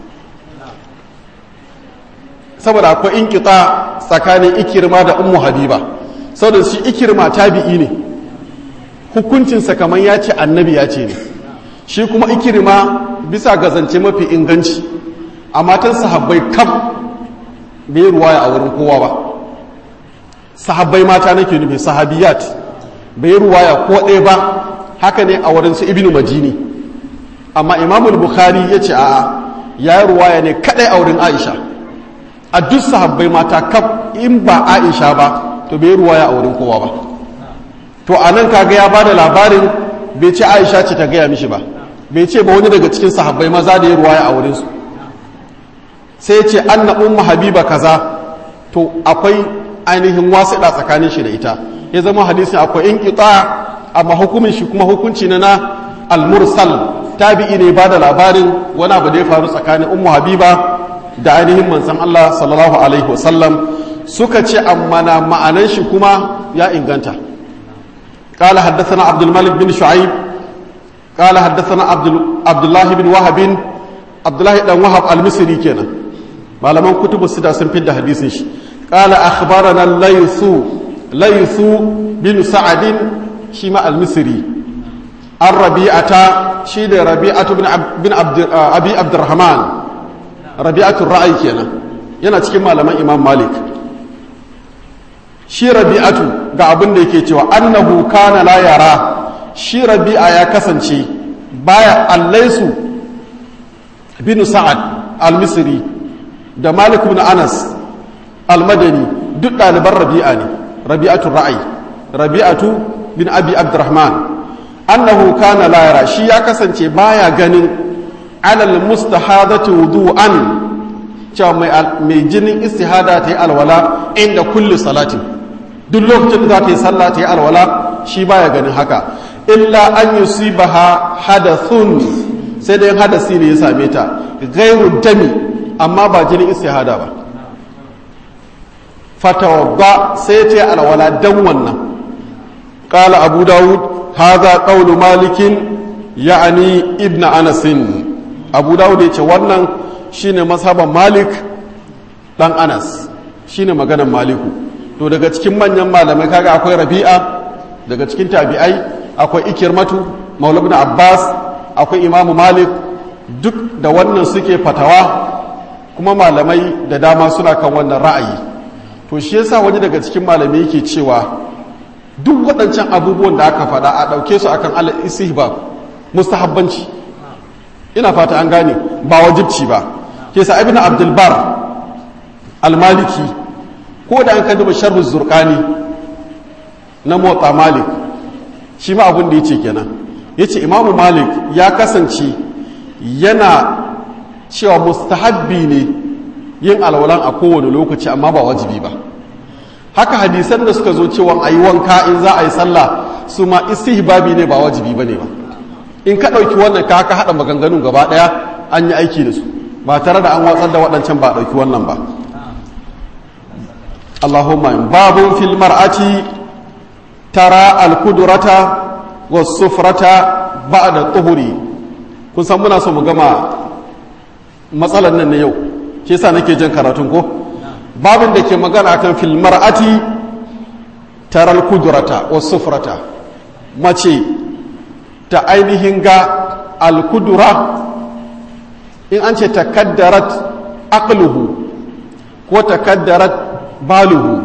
saboda akwai inqita tsakanin ikirma da ummu habiba saboda shi ikirma tabi'i ne hukuncinsa kamar ya ce annabi ya ce ne shi kuma ikirma bisa ga zance mafi inganci a matan sahabbai kaf bai ruwaya a wurin kowa ba sahabbai mata nake nufi sahabiyat bai ruwaya ko ɗaya ba haka ne a wurin su ibnu majini amma imamul bukhari ya ce a'a ya yi ruwaya ne kaɗai a wurin aisha a duk sahabbai mata kaf in ba aisha ba to bai ruwaya a wurin kowa ba to a nan kaga ya ba da labarin bai ce aisha ce ta gaya mishi ba bai ce ba wani daga cikin sahabbai maza da ya ruwaya a wurinsu sai ce anna umma habiba kaza to akwai ainihin wasiɗa tsakanin shi da ita ya zama hadisin akwai inqita amma hukumin shi kuma hukunci na na al-mursal tabi'i ne ba da labarin wani abu da ya faru tsakanin ummu habiba da ainihin manzon Allah sallallahu alaihi wasallam suka ce amma na ma'anan shi kuma ya inganta قال حدثنا عبد الملك بن شعيب قال حدثنا عبد عبد الله بن وهب عبد الله بن وهب المصري kenan malaman kutubu sita sun fi da hadisin shi قال اخبرنا الليث ليث بن سعد شيما المصري الربيعه شي ده ربيعه بن بن عبد ابي عبد الرحمن ربيعه الرأي kenan yana cikin malaman imam malik shi rabi'atu ga abin da yake cewa annahu kana la yara shi rabi'a ya kasance baya allaisu bin sa'ad al-misri da malik ibn anas al-madani duk ɗaliban rabi'a ne rabi'atu ra'ayi rabi'atu bin abi abdurrahman annahu kana la yara shi ya kasance baya ganin alal mustahadati wudu'an cewa mai jinin istihada ta yi alwala inda kulli salatin duk lokacin da za ta yi sallah ta yi alwala shi baya ganin haka illa an yusibaha hadathun sai dai hadasi ne ya same ta gairu dami amma ba jinin istihada ba fatawadda sai ta yi alwala dan wannan qala abu dawud hadha qawlu malikin ya'ani ibn anas abu dawud ya ce wannan shine mazhaban malik dan anas shine maganar maliku to daga cikin manyan malamai kaga akwai rabi'a daga cikin tabi'ai akwai ikirmatu maula ibn abbas akwai imamu malik duk da wannan suke fatawa kuma malamai da dama suna kan wannan ra'ayi to shi yasa wani daga cikin malamai yake cewa duk waɗancan abubuwan da aka faɗa a ɗauke su akan al-istihbab mustahabbanci ina fata an gane ba wajibci ba ke sa ibn abdul bar al-maliki ko da an ka duba sharhu zurqani na motsa malik shi ma abin da ya ce kenan ya ce imamu malik ya kasance yana cewa mustahabbi ne yin alwalan a kowane lokaci amma ba wajibi ba. Haka hadisan da suka zo cewa a yi wanka in za a yi sallah su ma istihbabi ne ba wajibi ba ne ba. In ka ɗauki wannan ka haka haɗa maganganun gaba ɗaya an yi aiki da su ba tare da an watsar da waɗancan ba ɗauki wannan ba. Allahumma babun fil mar'ati tara al-kudrata was-sufrata ba'da tuhuri. Kun san muna so mu gama matsalar nan ne yau shi yasa nake jin karatun ko babin da ke magana akan fil mar'ati tara al-kudrata was-sufrata mace ta ainihin ga al-kudura in an ce takaddarat aqluhu ko takaddarat baluhu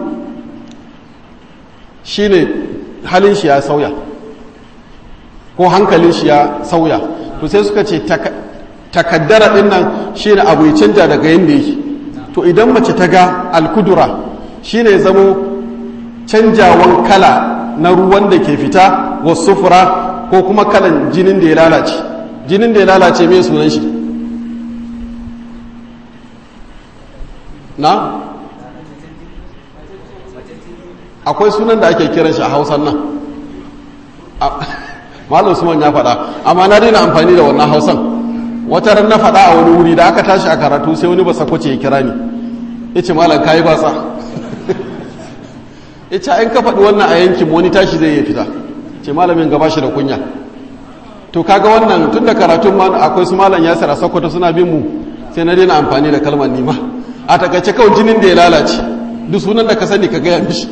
shine halin shi ya sauya ko hankalin shi ya sauya to sai suka ce takaddara din nan shine abu ya canja daga yanda yake to idan mace ta ga alkudura shine zamo canjawan kala na ruwan da ke fita wa sufura ko kuma kalan jinin da ya lalace jinin da ya lalace mai sunan shi na akwai sunan da ake kiran shi a hausan nan malam Usman ya faɗa amma na daina amfani da wannan hausan wata ran na faɗa a wani wuri da aka tashi a karatu sai wani basa kwace ya kira ni ya ce malam kayi basa ya ce in ka faɗi wannan a yankin wani tashi zai yi fita ce malamin gaba shi da kunya to kaga wannan tun da karatun ma akwai su malam yasir a sokoto suna bin mu sai na daina amfani da kalmar nima a takaice kawai jinin da ya lalace duk sunan da ka sani ka gaya mishi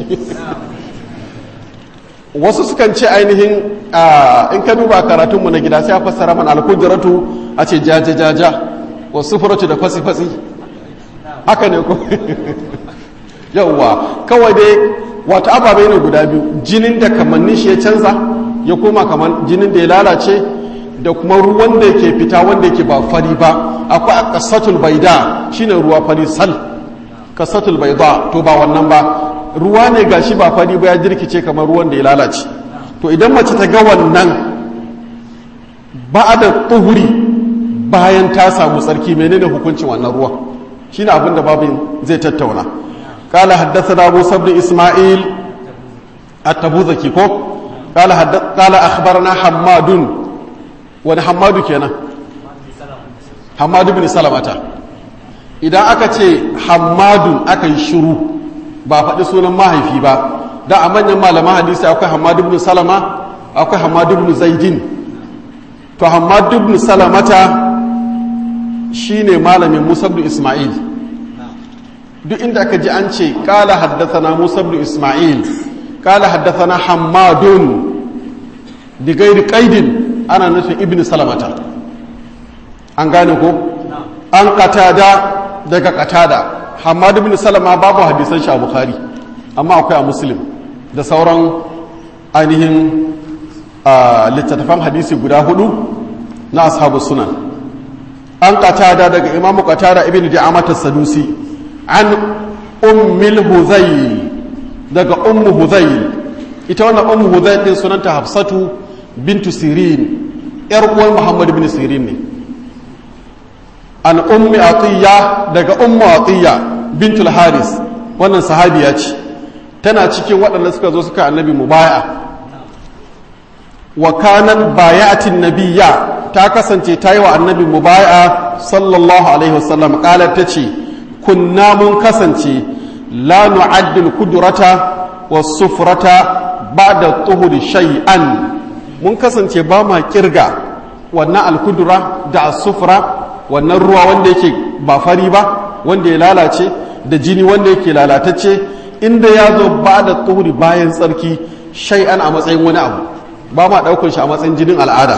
wasu sukan ce ainihin in ka duba karatunmu na gida sai a fassara man alkudratu a ce jaja jaja wasu furatu da fasi fasi haka ne ko yawwa kawai dai wata ababai ne guda biyu jinin da kamannin shi ya canza ya koma kamar jinin da ya lalace da kuma ruwan da yake fita wanda yake ba fari ba akwai a kasatul baida shine ruwa fari sal kasatul baida to ba wannan ba ruwa ne gashi ba fari ba ya jirkice kamar ruwan da ya lalace to idan mace ta ga wannan ba da tuhuri bayan ta samu tsarki menene hukuncin wannan ruwa shine abin da babin zai tattauna qala haddathana Musa ibn Isma'il at-Tabuzaki ko qala haddath qala akhbarana Hammadun wani Hammadu kenan Hammadu ibn Salamata idan aka ce Hammadun aka yi shiru ba faɗi sunan mahaifi ba da a manyan malaman hadisi akwai Hammadu ibn Salama akwai Hammadu ibn Zaidin to Hammadu ibn Salamata shine malamin Musa ibn Isma'il duk inda aka ji an ce qala haddathana Musa ibn Isma'il qala haddathana Hammadun bi ghairi qaidin ana nufin ibn Salamata an gane ko an qatada daga qatada Hammad ibn Salama babu hadisan shi a Bukhari amma akwai a Muslim da sauran ainihin littattafan hadisi guda hudu na ashabu sunan an qatada daga Imam Qatada ibn Di'amat as-Sadusi an ummul Hudhayl daga ummu Hudhayl ita wannan ummu Hudhayl din sunanta Hafsatu bintu Sirin yar uwar Muhammad ibn Sirin ne an ummi Atiyya daga ummu Atiyya bintul Haris wannan sahabiya ce tana cikin waɗanda suka zo suka annabi mubaya wa kanat bayatin nabiyya ta kasance ta yi wa annabi mubaya sallallahu alaihi wasallam qalat tace kunna mun kasance la nu'addil kudrata was sufrata ba'da tuhuri shay'an mun kasance ba ma kirga wannan alkudura da as-sufra wannan ruwa wanda yake ba fari ba wanda ya lalace da jini wanda yake lalatacce inda ya zo ba da tuhuri bayan tsarki shay'an a matsayin wani abu ba ma ɗaukar shi a matsayin jinin al'ada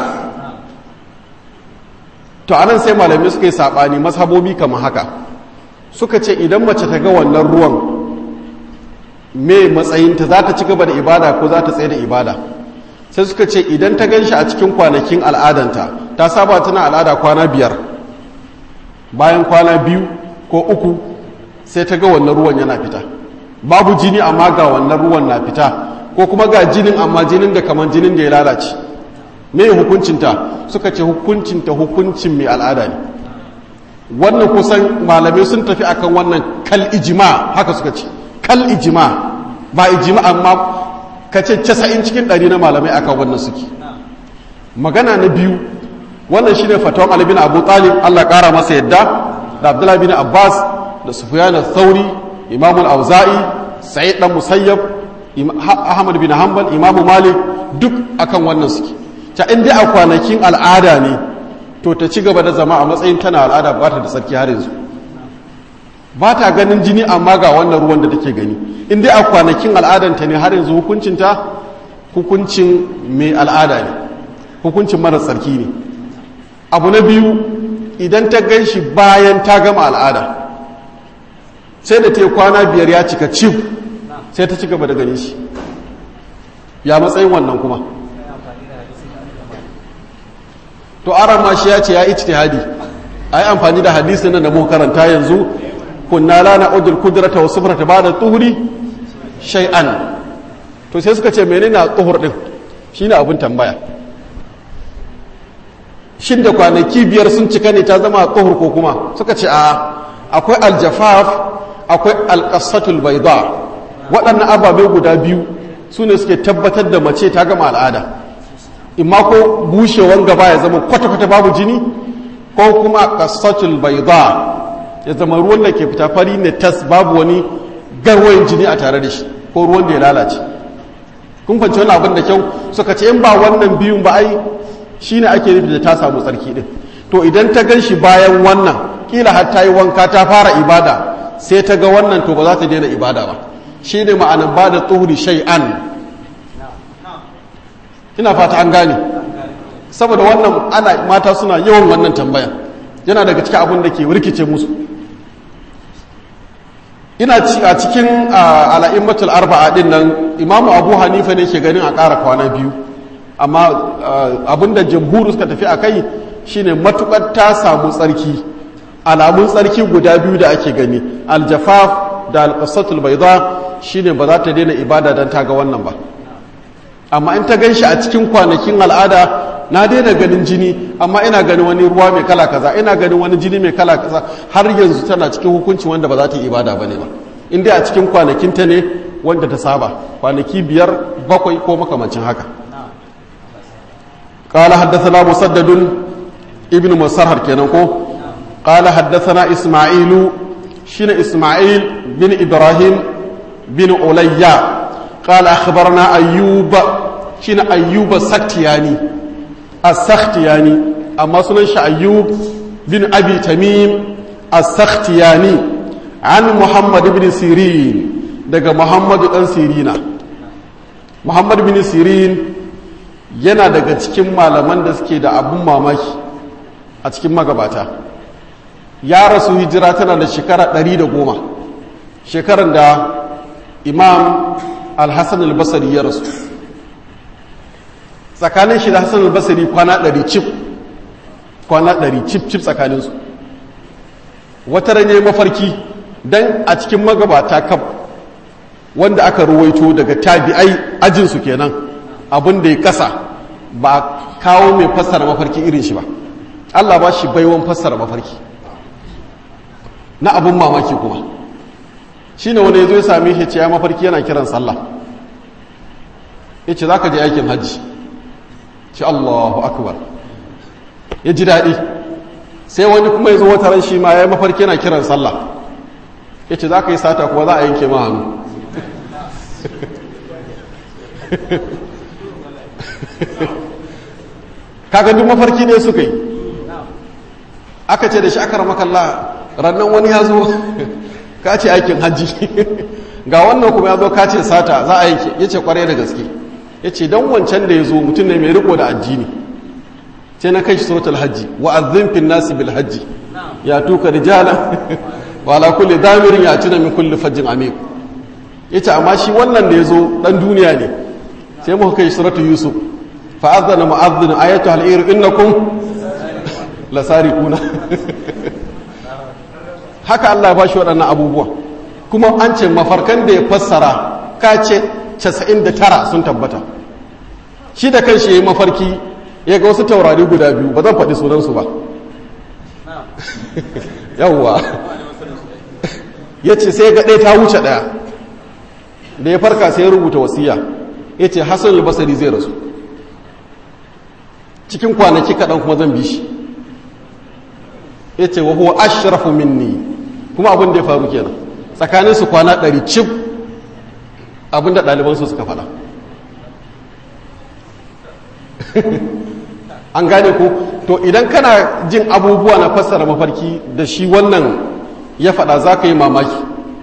to anan sai malamai suka yi saɓani mazhabobi kamar haka suka ce idan mace ta ga wannan ruwan me matsayinta za ta ci gaba da ibada ko za ta tsaye da ibada sai suka ce idan ta gan shi a cikin kwanakin al'adanta ta saba tana al'ada kwana biyar bayan kwana biyu ko uku sai ta ga wannan ruwan yana fita babu jini amma ga wannan ruwan na fita, ko kuma ga jinin amma jinin da kaman jinin da ya lalace, me hukuncinta? Suka ce hukuncinta hukuncin mai al'ada ne. Wannan kusan malamai sun tafi akan wannan kal ijma, haka suka ce kal ijma, ba ijma amma ka ce casa'in cikin ɗari na malamai akan wannan suke. Magana na biyu, wannan shine fatawan Ali bin Abu Talib, Allah ƙara masa yadda, da Abdullah bin Abbas, da Sufyan al-Thawri, Imam al-Auza'i, Sa'id dan Musayyab, Ahmad bin Hanbal, Imam Malik, duk akan wannan suke. Ta inda a kwanakin al'ada ne, to ta ci gaba da zama a matsayin tana al'ada, ba ta da tsarki har yanzu. Ba ta ganin jini amma ga wannan ruwan da take gani. Inda a kwanakin al'adanta ne har yanzu hukuncinta hukuncin mai al'ada ne, hukuncin mara tsarki ne. Abu na biyu, idan ta gan shi bayan ta gama al'ada, sai da ta yi kwana biyar ya cika cif, sai ta ci gaba da ganin shi, ya matsayin wannan kuma. To aran ma shi ya ce ya ijtihadi, a yi amfani da hadisi nan da muka karanta yanzu, kunna la na'udul qudrata wa sifrata ba'da tuhuri shay'an. To sai suka ce menene tuhur din? Shine abin tambaya. Shin da kwanaki biyar sun cika ne ta zama tuhur ko kuma? Suka ce a akwai aljafaf, akwai alqasatul bayda. Waɗannan ababe guda biyu su ne suke tabbatar da mace ta gama al'ada. Imma ko bushewan gaba ya zama kwata-kwata babu jini, ko kuma qasatul bayda ya zama ruwan da ke fita fari ne tas, babu wani garwayin jini a tare da shi, ko ruwan da ya lalace. Kun fahimci wani abin da kyau? Suka ce in ba wannan biyun ba ai shine ake nufi da ta samu tsarki din. To idan ta gan shi bayan wannan, kila har ta yi wanka ta fara ibada, sai ta ga wannan, to ba za ta daina ibada ba. Shine ma'anar ba da tuhuri shay'an. Ina fata an gane. Saboda wannan ana mata suna yawan wannan tambaya, yana daga cikin abin da ke rikice musu. Ina a cikin al'immatul arba'a din nan, Imamu Abu Hanifa ne ke ganin a ƙara kwana biyu, amma abinda jamhuru suka tafi a kai shine matukar ta samu tsarki, alamun tsarki guda biyu da ake gani, aljafaf da alqasatul bayda, shine ba za ta daina ibada dan ta ga wannan ba. Amma in ta gan shi a cikin kwanakin al'ada, na daina ganin jini amma ina ganin wani ruwa mai kala kaza, ina ganin wani jini mai kala kaza, har yanzu tana cikin hukunci wanda ba za ta yi ibada bane ba, in dai a cikin kwanakinta ne wanda ta saba, kwanaki biyar bakwai ko makamancin haka. قال حدثنا مسدد ابن مسرهر كنكو قال حدثنا إسماعيل شين إسماعيل بن إبراهيم بن عليا قال أخبرنا أيوب شين أيوب السختياني السختياني أما سننش أيوب بن أبي تميم السختياني عن محمد بن سيرين دقى محمد بن سيرين محمد بن سيرين yana daga cikin malaman da suke da abun mamaki a cikin magabata. Ya rasu hijira tana da shekara ɗari da goma, shekaran da Imam Al-Hassan Al-Basri ya rasu. Tsakanin shi da Hassan Al-Basri kwana ɗari cif, kwana ɗari cif cif tsakaninsu. Wata rane mafarki, don a cikin magabata kaf wanda aka ruwaito daga tabi'ai ajinsu kenan, abin da ya kasa ba kawo mai fassara mafarki irin shi ba. Allah ba shi baiwan fassara mafarki na abin mamaki kuma. Shi ne wani ya zo ya same shi ce ya mafarki yana kiran sallah, ya ce za ka je aikin hajji, ce Allahu akbar, ya ji daɗi. Sai wani kuma ya zo wata ran shi ma ya yi mafarki yana kiran sallah, ya ce za ka yi sata kuwa za a yanke ma hannu. Kaga duk mafarki ne suka yi. Aka ce da shi aka ramakalla, rannan wani ya zo ka ce aikin hajji, ga wannan kuma ya zo ka ce sata za a yanke. Ya ce kwarai da gaske, ya ce don wancan da ya zo mutum ne mai riko da addini, sai na kai shi suratul hajji, wa azzin fin nasi bil hajji ya tuka rijala wa ala kulli damirin ya tuna min kulli fajjin amik. Ya ce amma shi wannan da ya zo dan duniya ne, sai muka kai suratul yusuf, fa azana mu'adhdhin ayatu al-ir innakum lasariquna. Haka Allah ya bashi waɗannan abubuwa. kuma an ce mafarkan da ya fassara ka ce casa'in da tara sun tabbata. Shi da kan shi ya yi mafarki ya ga wasu taurari guda biyu, ba zan faɗi sunansu ba. Yawwa ya ce sai ga ɗaya ta wuce ɗaya, da ya farka sai ya rubuta wasiya ya ce Hassan al-Basri zai rasu cikin kwanaki kaɗan kuma zan bi shi. Ya ce wa huwa ashrafu minni, kuma abin da ya faru kenan tsakanin su kwana ɗari cif abin da ɗalibansu suka faɗa. An gane ku to idan kana jin abubuwa na fassara mafarki da shi wannan ya faɗa za ka yi mamaki,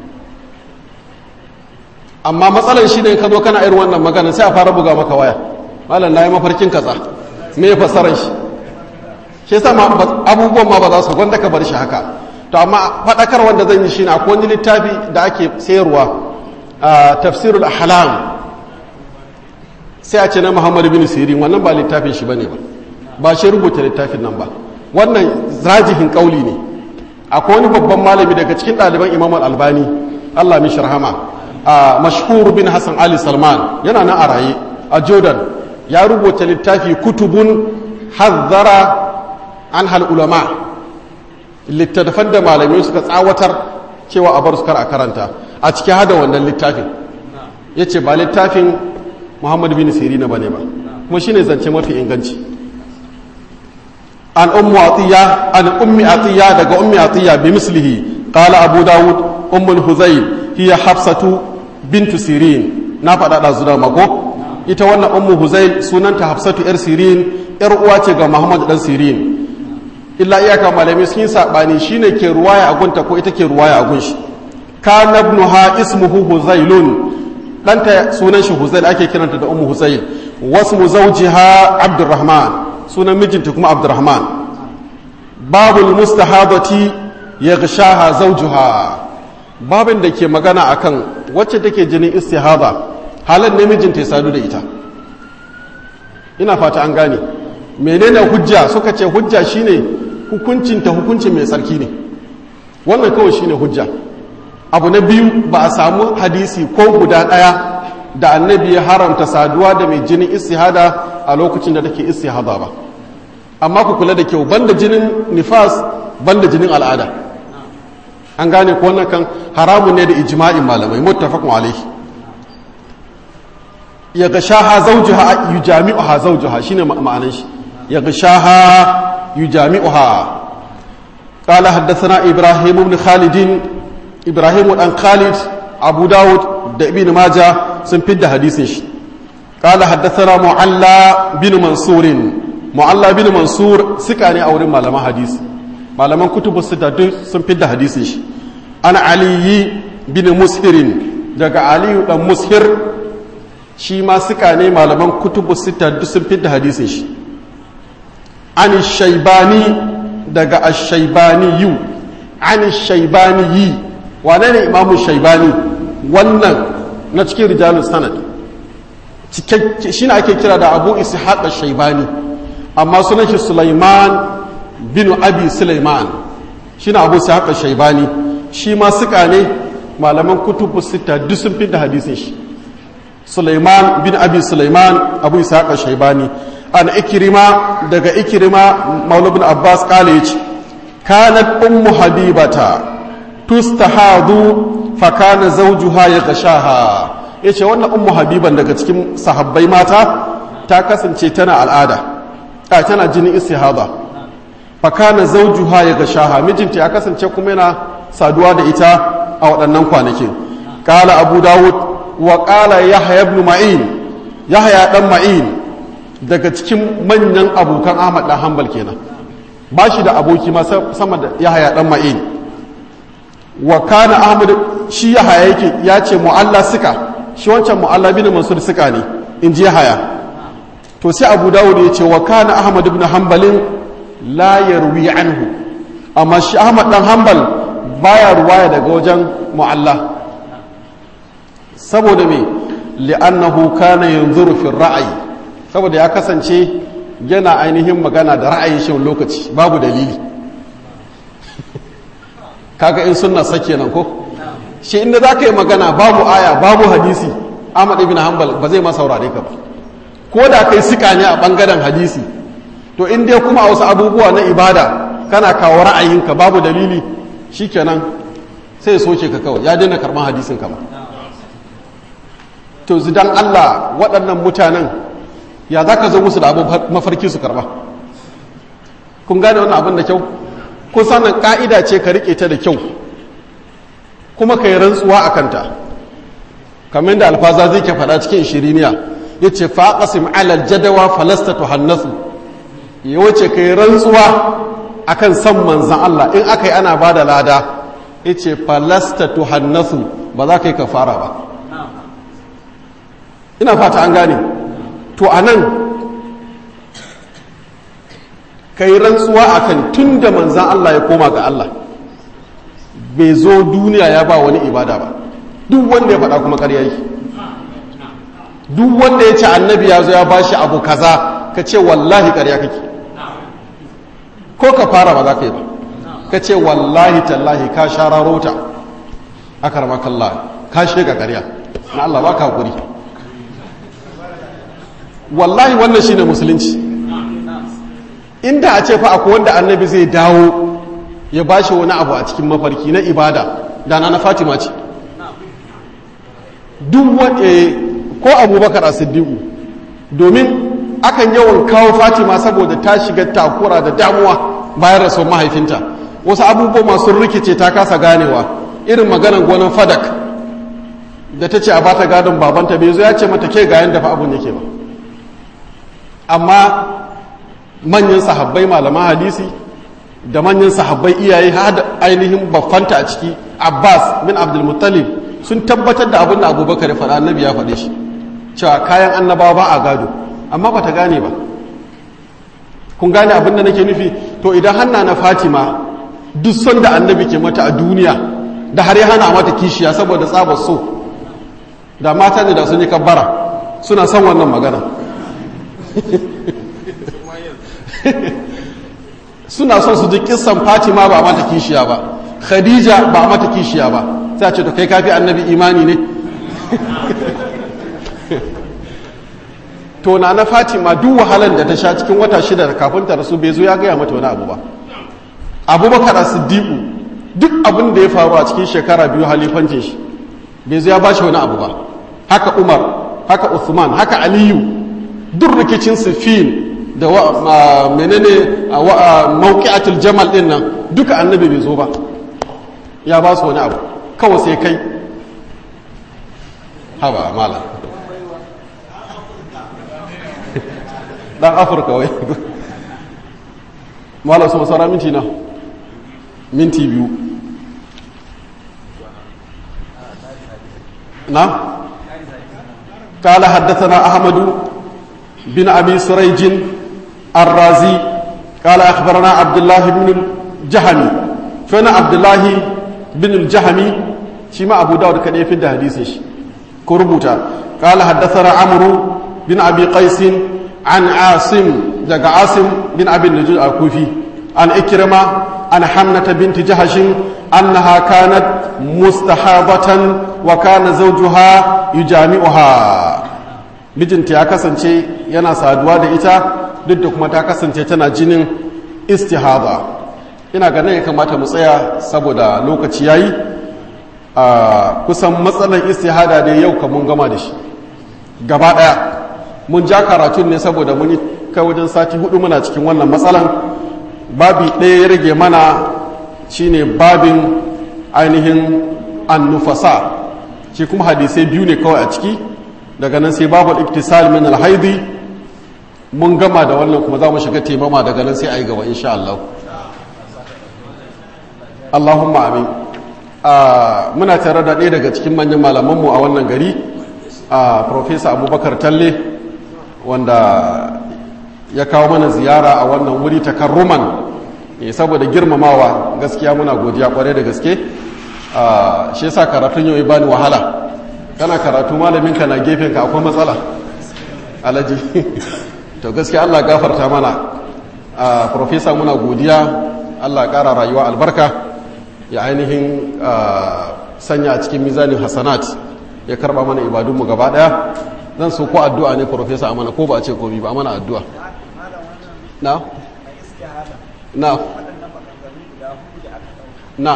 amma matsalar shi ne ka zo kana irin wannan magana sai a fara buga maka waya, malam na yi mafarkin kaza me ya fassarar shi shi yasa abubuwan ma ba za su gwanda ka bar shi haka. To amma faɗakar wanda zan yi shi ne akwai wani littafi da ake sayarwa a tafsirul ahlam, sai a ce na Muhammad bin Sirin, wannan ba littafin shi bane ba ba shi rubuta littafin nan ba, wannan rajihin kauli ne. Akwai wani babban malami daga cikin ɗaliban Imam Al-Albani, Allah mishi rahama, a Mashhur bin Hassan Ali Salman, yana nan a raye a Jordan, ya rubuta littafi kutubun hazzara an hal ulama, littattafan da malamai suka tsawatar cewa a bar su kar a karanta, a ciki hada wannan littafin. Ya ce ba littafin Muhammad bin Sirina ba ne ba, kuma shi ne zance mafi inganci. An ummu atiya an ummi atiya daga ummi atiya bi mislihi qala Abu Dawud ummul Huzayl hiya Hafsatu bintu Sirin, na faɗa da zuwa mako ita wannan ummu Huzayl sunanta Hafsatu yar Sirin, yar uwa ce ga Muhammad dan Sirin. Illa iyaka malamai sun yi sabani shine ke ruwaya a gunta ko ita ke ruwaya a gunshi. Kana ibnuha ismuhu Huzaylun, danta sunan shi Huzayl, ake kiranta da ummu Huzayl. Wasmu zawjiha Abdurrahman, sunan mijinta kuma Abdurrahman. Babul mustahadati yaghshaha zawjuha, babin da ke magana akan wacce take jinin istihada halan ne mijinta ya sadu da ita. Ina fata an gane menene hujja. Suka ce hujja shine hukuncinta hukuncin mai tsarki ne, wannan kawai shine hujja. Abu na biyu, ba a samu hadisi ko guda ɗaya da annabi ya haramta saduwa da mai jinin istihada a lokacin da take istihada ba. Amma ku kula da kyau, banda jinin nifas banda jinin al'ada. An gane ko wannan kan haramun ne da ijma'in malamai, muttafaqun alayhi. Ya gashaha zawjuha yujami'uha zawjuha, shine ma'anar shi. Ya gashaha yujami'uha. Qala haddathana Ibrahim ibn Khalid, Ibrahim dan Khalid, Abu Dawud da Ibn Majah sun fidda hadisin shi. Qala haddathana Mu'alla bin Mansur, Mu'alla bin Mansur sika ne a wurin malaman hadisi, malaman kutubu sita duk sun fidda hadisin shi. Ana Ali bin Mushirin, daga Ali dan Mushir, shi ma sika ne malaman kutubu sita duk sun fidda hadisin shi. An Shaybani, daga Ash-Shaybani yu, an Shaybani yi, wane ne Imamu Shaybani? Wannan na cikin rijalus sanad, shi ne ake kira da Abu Ishaq Ash-Shaybani, amma sunan shi Sulaiman bin Abi Sulaiman, shi ne Abu Ishaq Ash-Shaybani. Shi ma suka ne malaman kutubu sita duk sun fi da hadisin shi. Sulaiman bin Abi Sulaiman, Abu Ishaq Ash-Shaybani. An Ikrima, daga Ikrima maula bin Abbas kale yace kanat ummu habibata tustahadu fa kana zawjuha yaghshaha. Yace wannan ummu habiban daga cikin sahabbai mata ta kasance tana al'ada, a tana jinin istihada. Fa kana zawjuha yaghshaha, mijinta ya kasance kuma yana saduwa da ita a waɗannan kwanakin. Qala Abu Dawud wa qala Yahya ibn Ma'in, Yahya dan Ma'in daga cikin manyan abokan Ahmad dan Hanbal kenan, ba shi da aboki ma sama da Yahya dan Ma'in. Wa kana Ahmad, shi Yahya yake ya ce Mu'alla suka, shi wancan Mu'alla bin Mansur suka ne in ji Yahya. To sai Abu Dawud ya ce wa kana Ahmad ibn Hanbalin la yarwi anhu, amma shi Ahmad dan Hanbal baya ruwaya daga wajen Mu'alla. Saboda me? Li'annahu kana yanzuru fi ra'ayi, saboda ya kasance yana ainihin magana da ra'ayin shi lokaci babu dalili. Kaga in sunna sake nan ko shi inda za ka yi magana babu aya babu hadisi Ahmad ibn Hanbal ba zai ma saurare ka ba ko da kai sika ne a bangaren hadisi to in dai kuma a wasu abubuwa na ibada kana kawo ra'ayinka babu dalili shikenan sai ya soke ka kawai ya daina karban hadisin ka ba to zidan Allah waɗannan mutanen ya za ka zo musu da abin mafarki su karba kun gane wannan abin da kyau kun sanin ka'ida ce ka rike ta da kyau kuma ka yi rantsuwa a kanta kamar da alfaza zai ke faɗa cikin shiriniya ya ce faƙasim alal jadawa falasta tuhannasu ya wace ka yi rantsuwa a kan san manzan Allah in aka yi ana ba da lada ya ce falasta tuhannasu ba za ka yi kafara ba ina fata an gane to a nan ka yi rantsuwa a kan tun da manzan Allah ya koma ga Allah bai zo duniya ya ba wani ibada ba duk wanda ya faɗa kuma ƙarya yi duk wanda ya ce annabi ya zo ya ba shi abu kaza ka ce wallahi ƙarya kake ko ka fara ba za ka yi ba ka ce wallahi tallahi ka shararo ta aka rama kalla ka shiga ƙarya na Allah ba ka haƙuri wallahi wannan shine musulunci inda a ce fa akwai wanda annabi zai dawo ya ba shi wani abu a cikin mafarki na ibada da na Fatima ce duk wanda ko Abubakar as-Siddiq domin akan yawan kawo Fatima saboda ta shiga takura da damuwa bayan rasuwar mahaifinta wasu abubuwa masu rikice ta kasa ganewa irin maganar gonan Fadak da ta ce a bata gadon babanta bai zo ya ce mata ke ga yanda fa abun yake ba amma manyan sahabbai malaman hadisi da manyan sahabbai iyaye har da ainihin baffanta a ciki Abbas bin Abdul Muttalib sun tabbatar da abin da Abubakar ya faɗa annabi ya faɗe shi cewa kayan annabawa ba a gado amma ba ta gane ba kun gane abin da nake nufi to idan hanna na Fatima duk son da annabi ke mata a duniya da har ya hana mata kishiya saboda tsabar so da mata ne da sun yi kabbara suna son wannan magana suna son su ji kissan Fatima ba mata kishiya ba Khadija ba mata kishiya ba sai a ce to kai kafi annabi imani ne to na na Fatima duk wahalan da ta sha cikin wata shida da kafin ta rasu bai zo ya gaya mata wani abu ba Abubakar as-Siddiq duk abin da ya faru a cikin shekara biyu halifancin shi bai zo ya bashi wani abu ba haka Umar haka Uthman haka Aliyu duk rikicin Siffin da wa menene mawqi'atul Jamal din nan duka annabi bai zo ba ya ba su wani abu kawai sai kai haba mala dan Afirka wai mala so sara minti na minti biyu na قال حدثنا أحمد بن أبي سريج الرازي قال أخبرنا عبد الله بن الجهمي فأنا عبد الله بن الجهمي شما أبو داود كان يفيد حديثه كربوتا قال حدثنا عمرو بن أبي قيس عن عاصم ذاك عاصم بن أبي النجود الكوفي عن إكرمة عن حمنة بنت جهش أنها كانت مستحاضة وكان زوجها يجامعها mijinta ya kasance yana saduwa da ita duk da kuma ta kasance tana jinin istihada ina ganin ya kamata mu tsaya saboda lokaci yayi a kusan matsalar istihada da yau kamun gama da shi gaba daya mun ja karatun ne saboda mun yi kai wajen sati hudu muna cikin wannan matsalan babi ɗaya ya rage mana shine babin ainihin annufasa shi kuma hadisai biyu ne kawai a ciki daga nan sai babu iktisal min alhaidi mun gama da wannan kuma za mu shiga taimama daga nan sai a yi gaba insha Allah Allahumma amin muna tare da ɗaya daga cikin manyan malamanmu a wannan gari a Professor Abubakar Talle wanda ya kawo mana ziyara a wannan wuri takarruman saboda girmamawa gaskiya muna godiya kwarai da gaske shi yasa karatun yau ya bani wahala kana karatu malamin ka na gefen ka akwai matsala alaji to gaskiya Allah gafarta mana a professor muna godiya Allah ƙara rayuwa albarka ya ainihin sanya a cikin mizanin hasanat ya karba mana ibadunmu gaba daya. Zan so ko addu'a ne professor amana ko ba a ce komi ba amana addu'a. Na? Na. Na.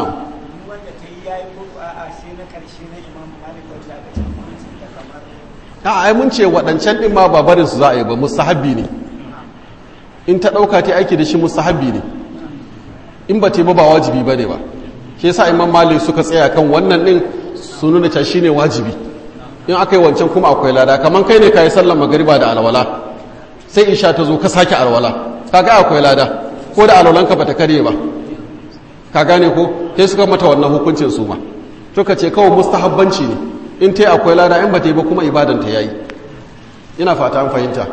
a ai mun ce waɗancan ɗin ma ba barin su za a yi ba, mustahabbi ne. In ta ɗauka ta aiki da shi mustahabbi ne, in ba ta ba ba wajibi ba ne ba. Ke sa imam malik suka tsaya kan wannan ɗin su nuna ta shi ne wajibi. In aka yi wancan kuma akwai lada, kamar kai ne ka yi sallar magariba da alwala sai isha ta zo ka sake alwala, kaga akwai lada ko da alwalanka ba ta karye ba, ka gane ko. sai suka mata wannan hukuncin su ma suka ce kawai mustahabbanci ne, in ta yi akwai lada, in ba ta yi ba kuma ibadanta ya yi. ina fata an fahimta.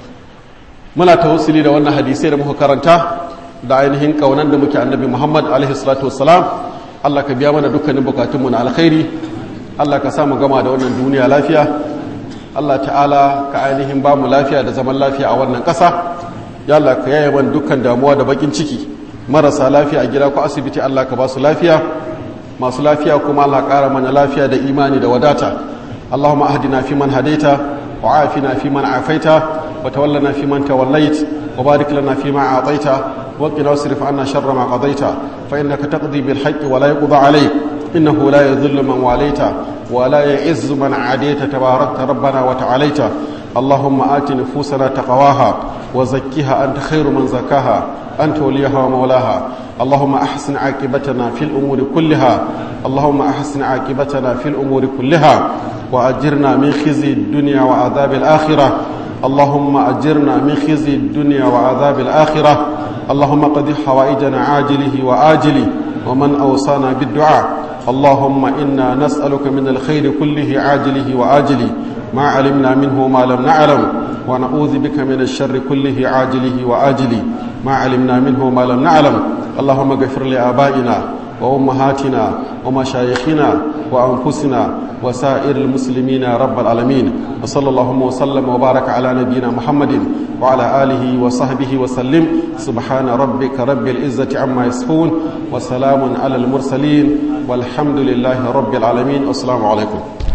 muna tawassuli da wannan hadisai da muka karanta da ainihin kaunan da muke annabi muhammad alaihi salatu wassalam. Allah ka biya mana dukkanin bukatunmu na alkhairi, Allah ka samu gama da wannan duniya lafiya, Allah ta'ala ka ainihin ba mu lafiya da zaman lafiya a wannan ƙasa. Ya Allah ka yaye mana dukkan damuwa da bakin ciki, marasa lafiya a gida ko asibiti Allah ka ba su lafiya, masu lafiya kuma Allah ƙara mana lafiya da imani da wadata. Allahumma ahdina fi man hadaita wa afina fi man afaita wa tawallana fi man tawallait wa barik lana fi ma a'taita wa qina wasrif anna sharra ma qadaita fa innaka taqdi bil haqqi wa la yuqda alayk innahu la yadhillu man walaita wa la ya'izzu man adaita tabarakta rabbana wa ta'alaita. اللهم آت نفوسنا تقواها وزكها أنت خير من زكاها أنت وليها ومولاها. اللهم أحسن عاقبتنا في الأمور كلها اللهم أحسن عاقبتنا في الأمور كلها وأجرنا من خزي الدنيا وعذاب الآخرة. اللهم أجرنا من خزي الدنيا وعذاب الآخرة. اللهم قضي حوائجنا عاجله وآجله ومن أوصانا بالدعاء. اللهم إنا نسألك من الخير كله عاجله وآجله ما علمنا منه ما لم نعلم ونعوذ بك من الشر كله عاجله وآجله ما علمنا منه ما لم نعلم. اللهم اغفر لآبائنا وأمهاتنا ومشايخنا وأنفسنا وسائر المسلمين يا رب العالمين. وصلى اللهم وسلم وبارك على نبينا محمد وعلى آله وصحبه وسلم. سبحان ربك رب العزة عما يصفون وسلام على المرسلين والحمد لله رب العالمين. السلام عليكم.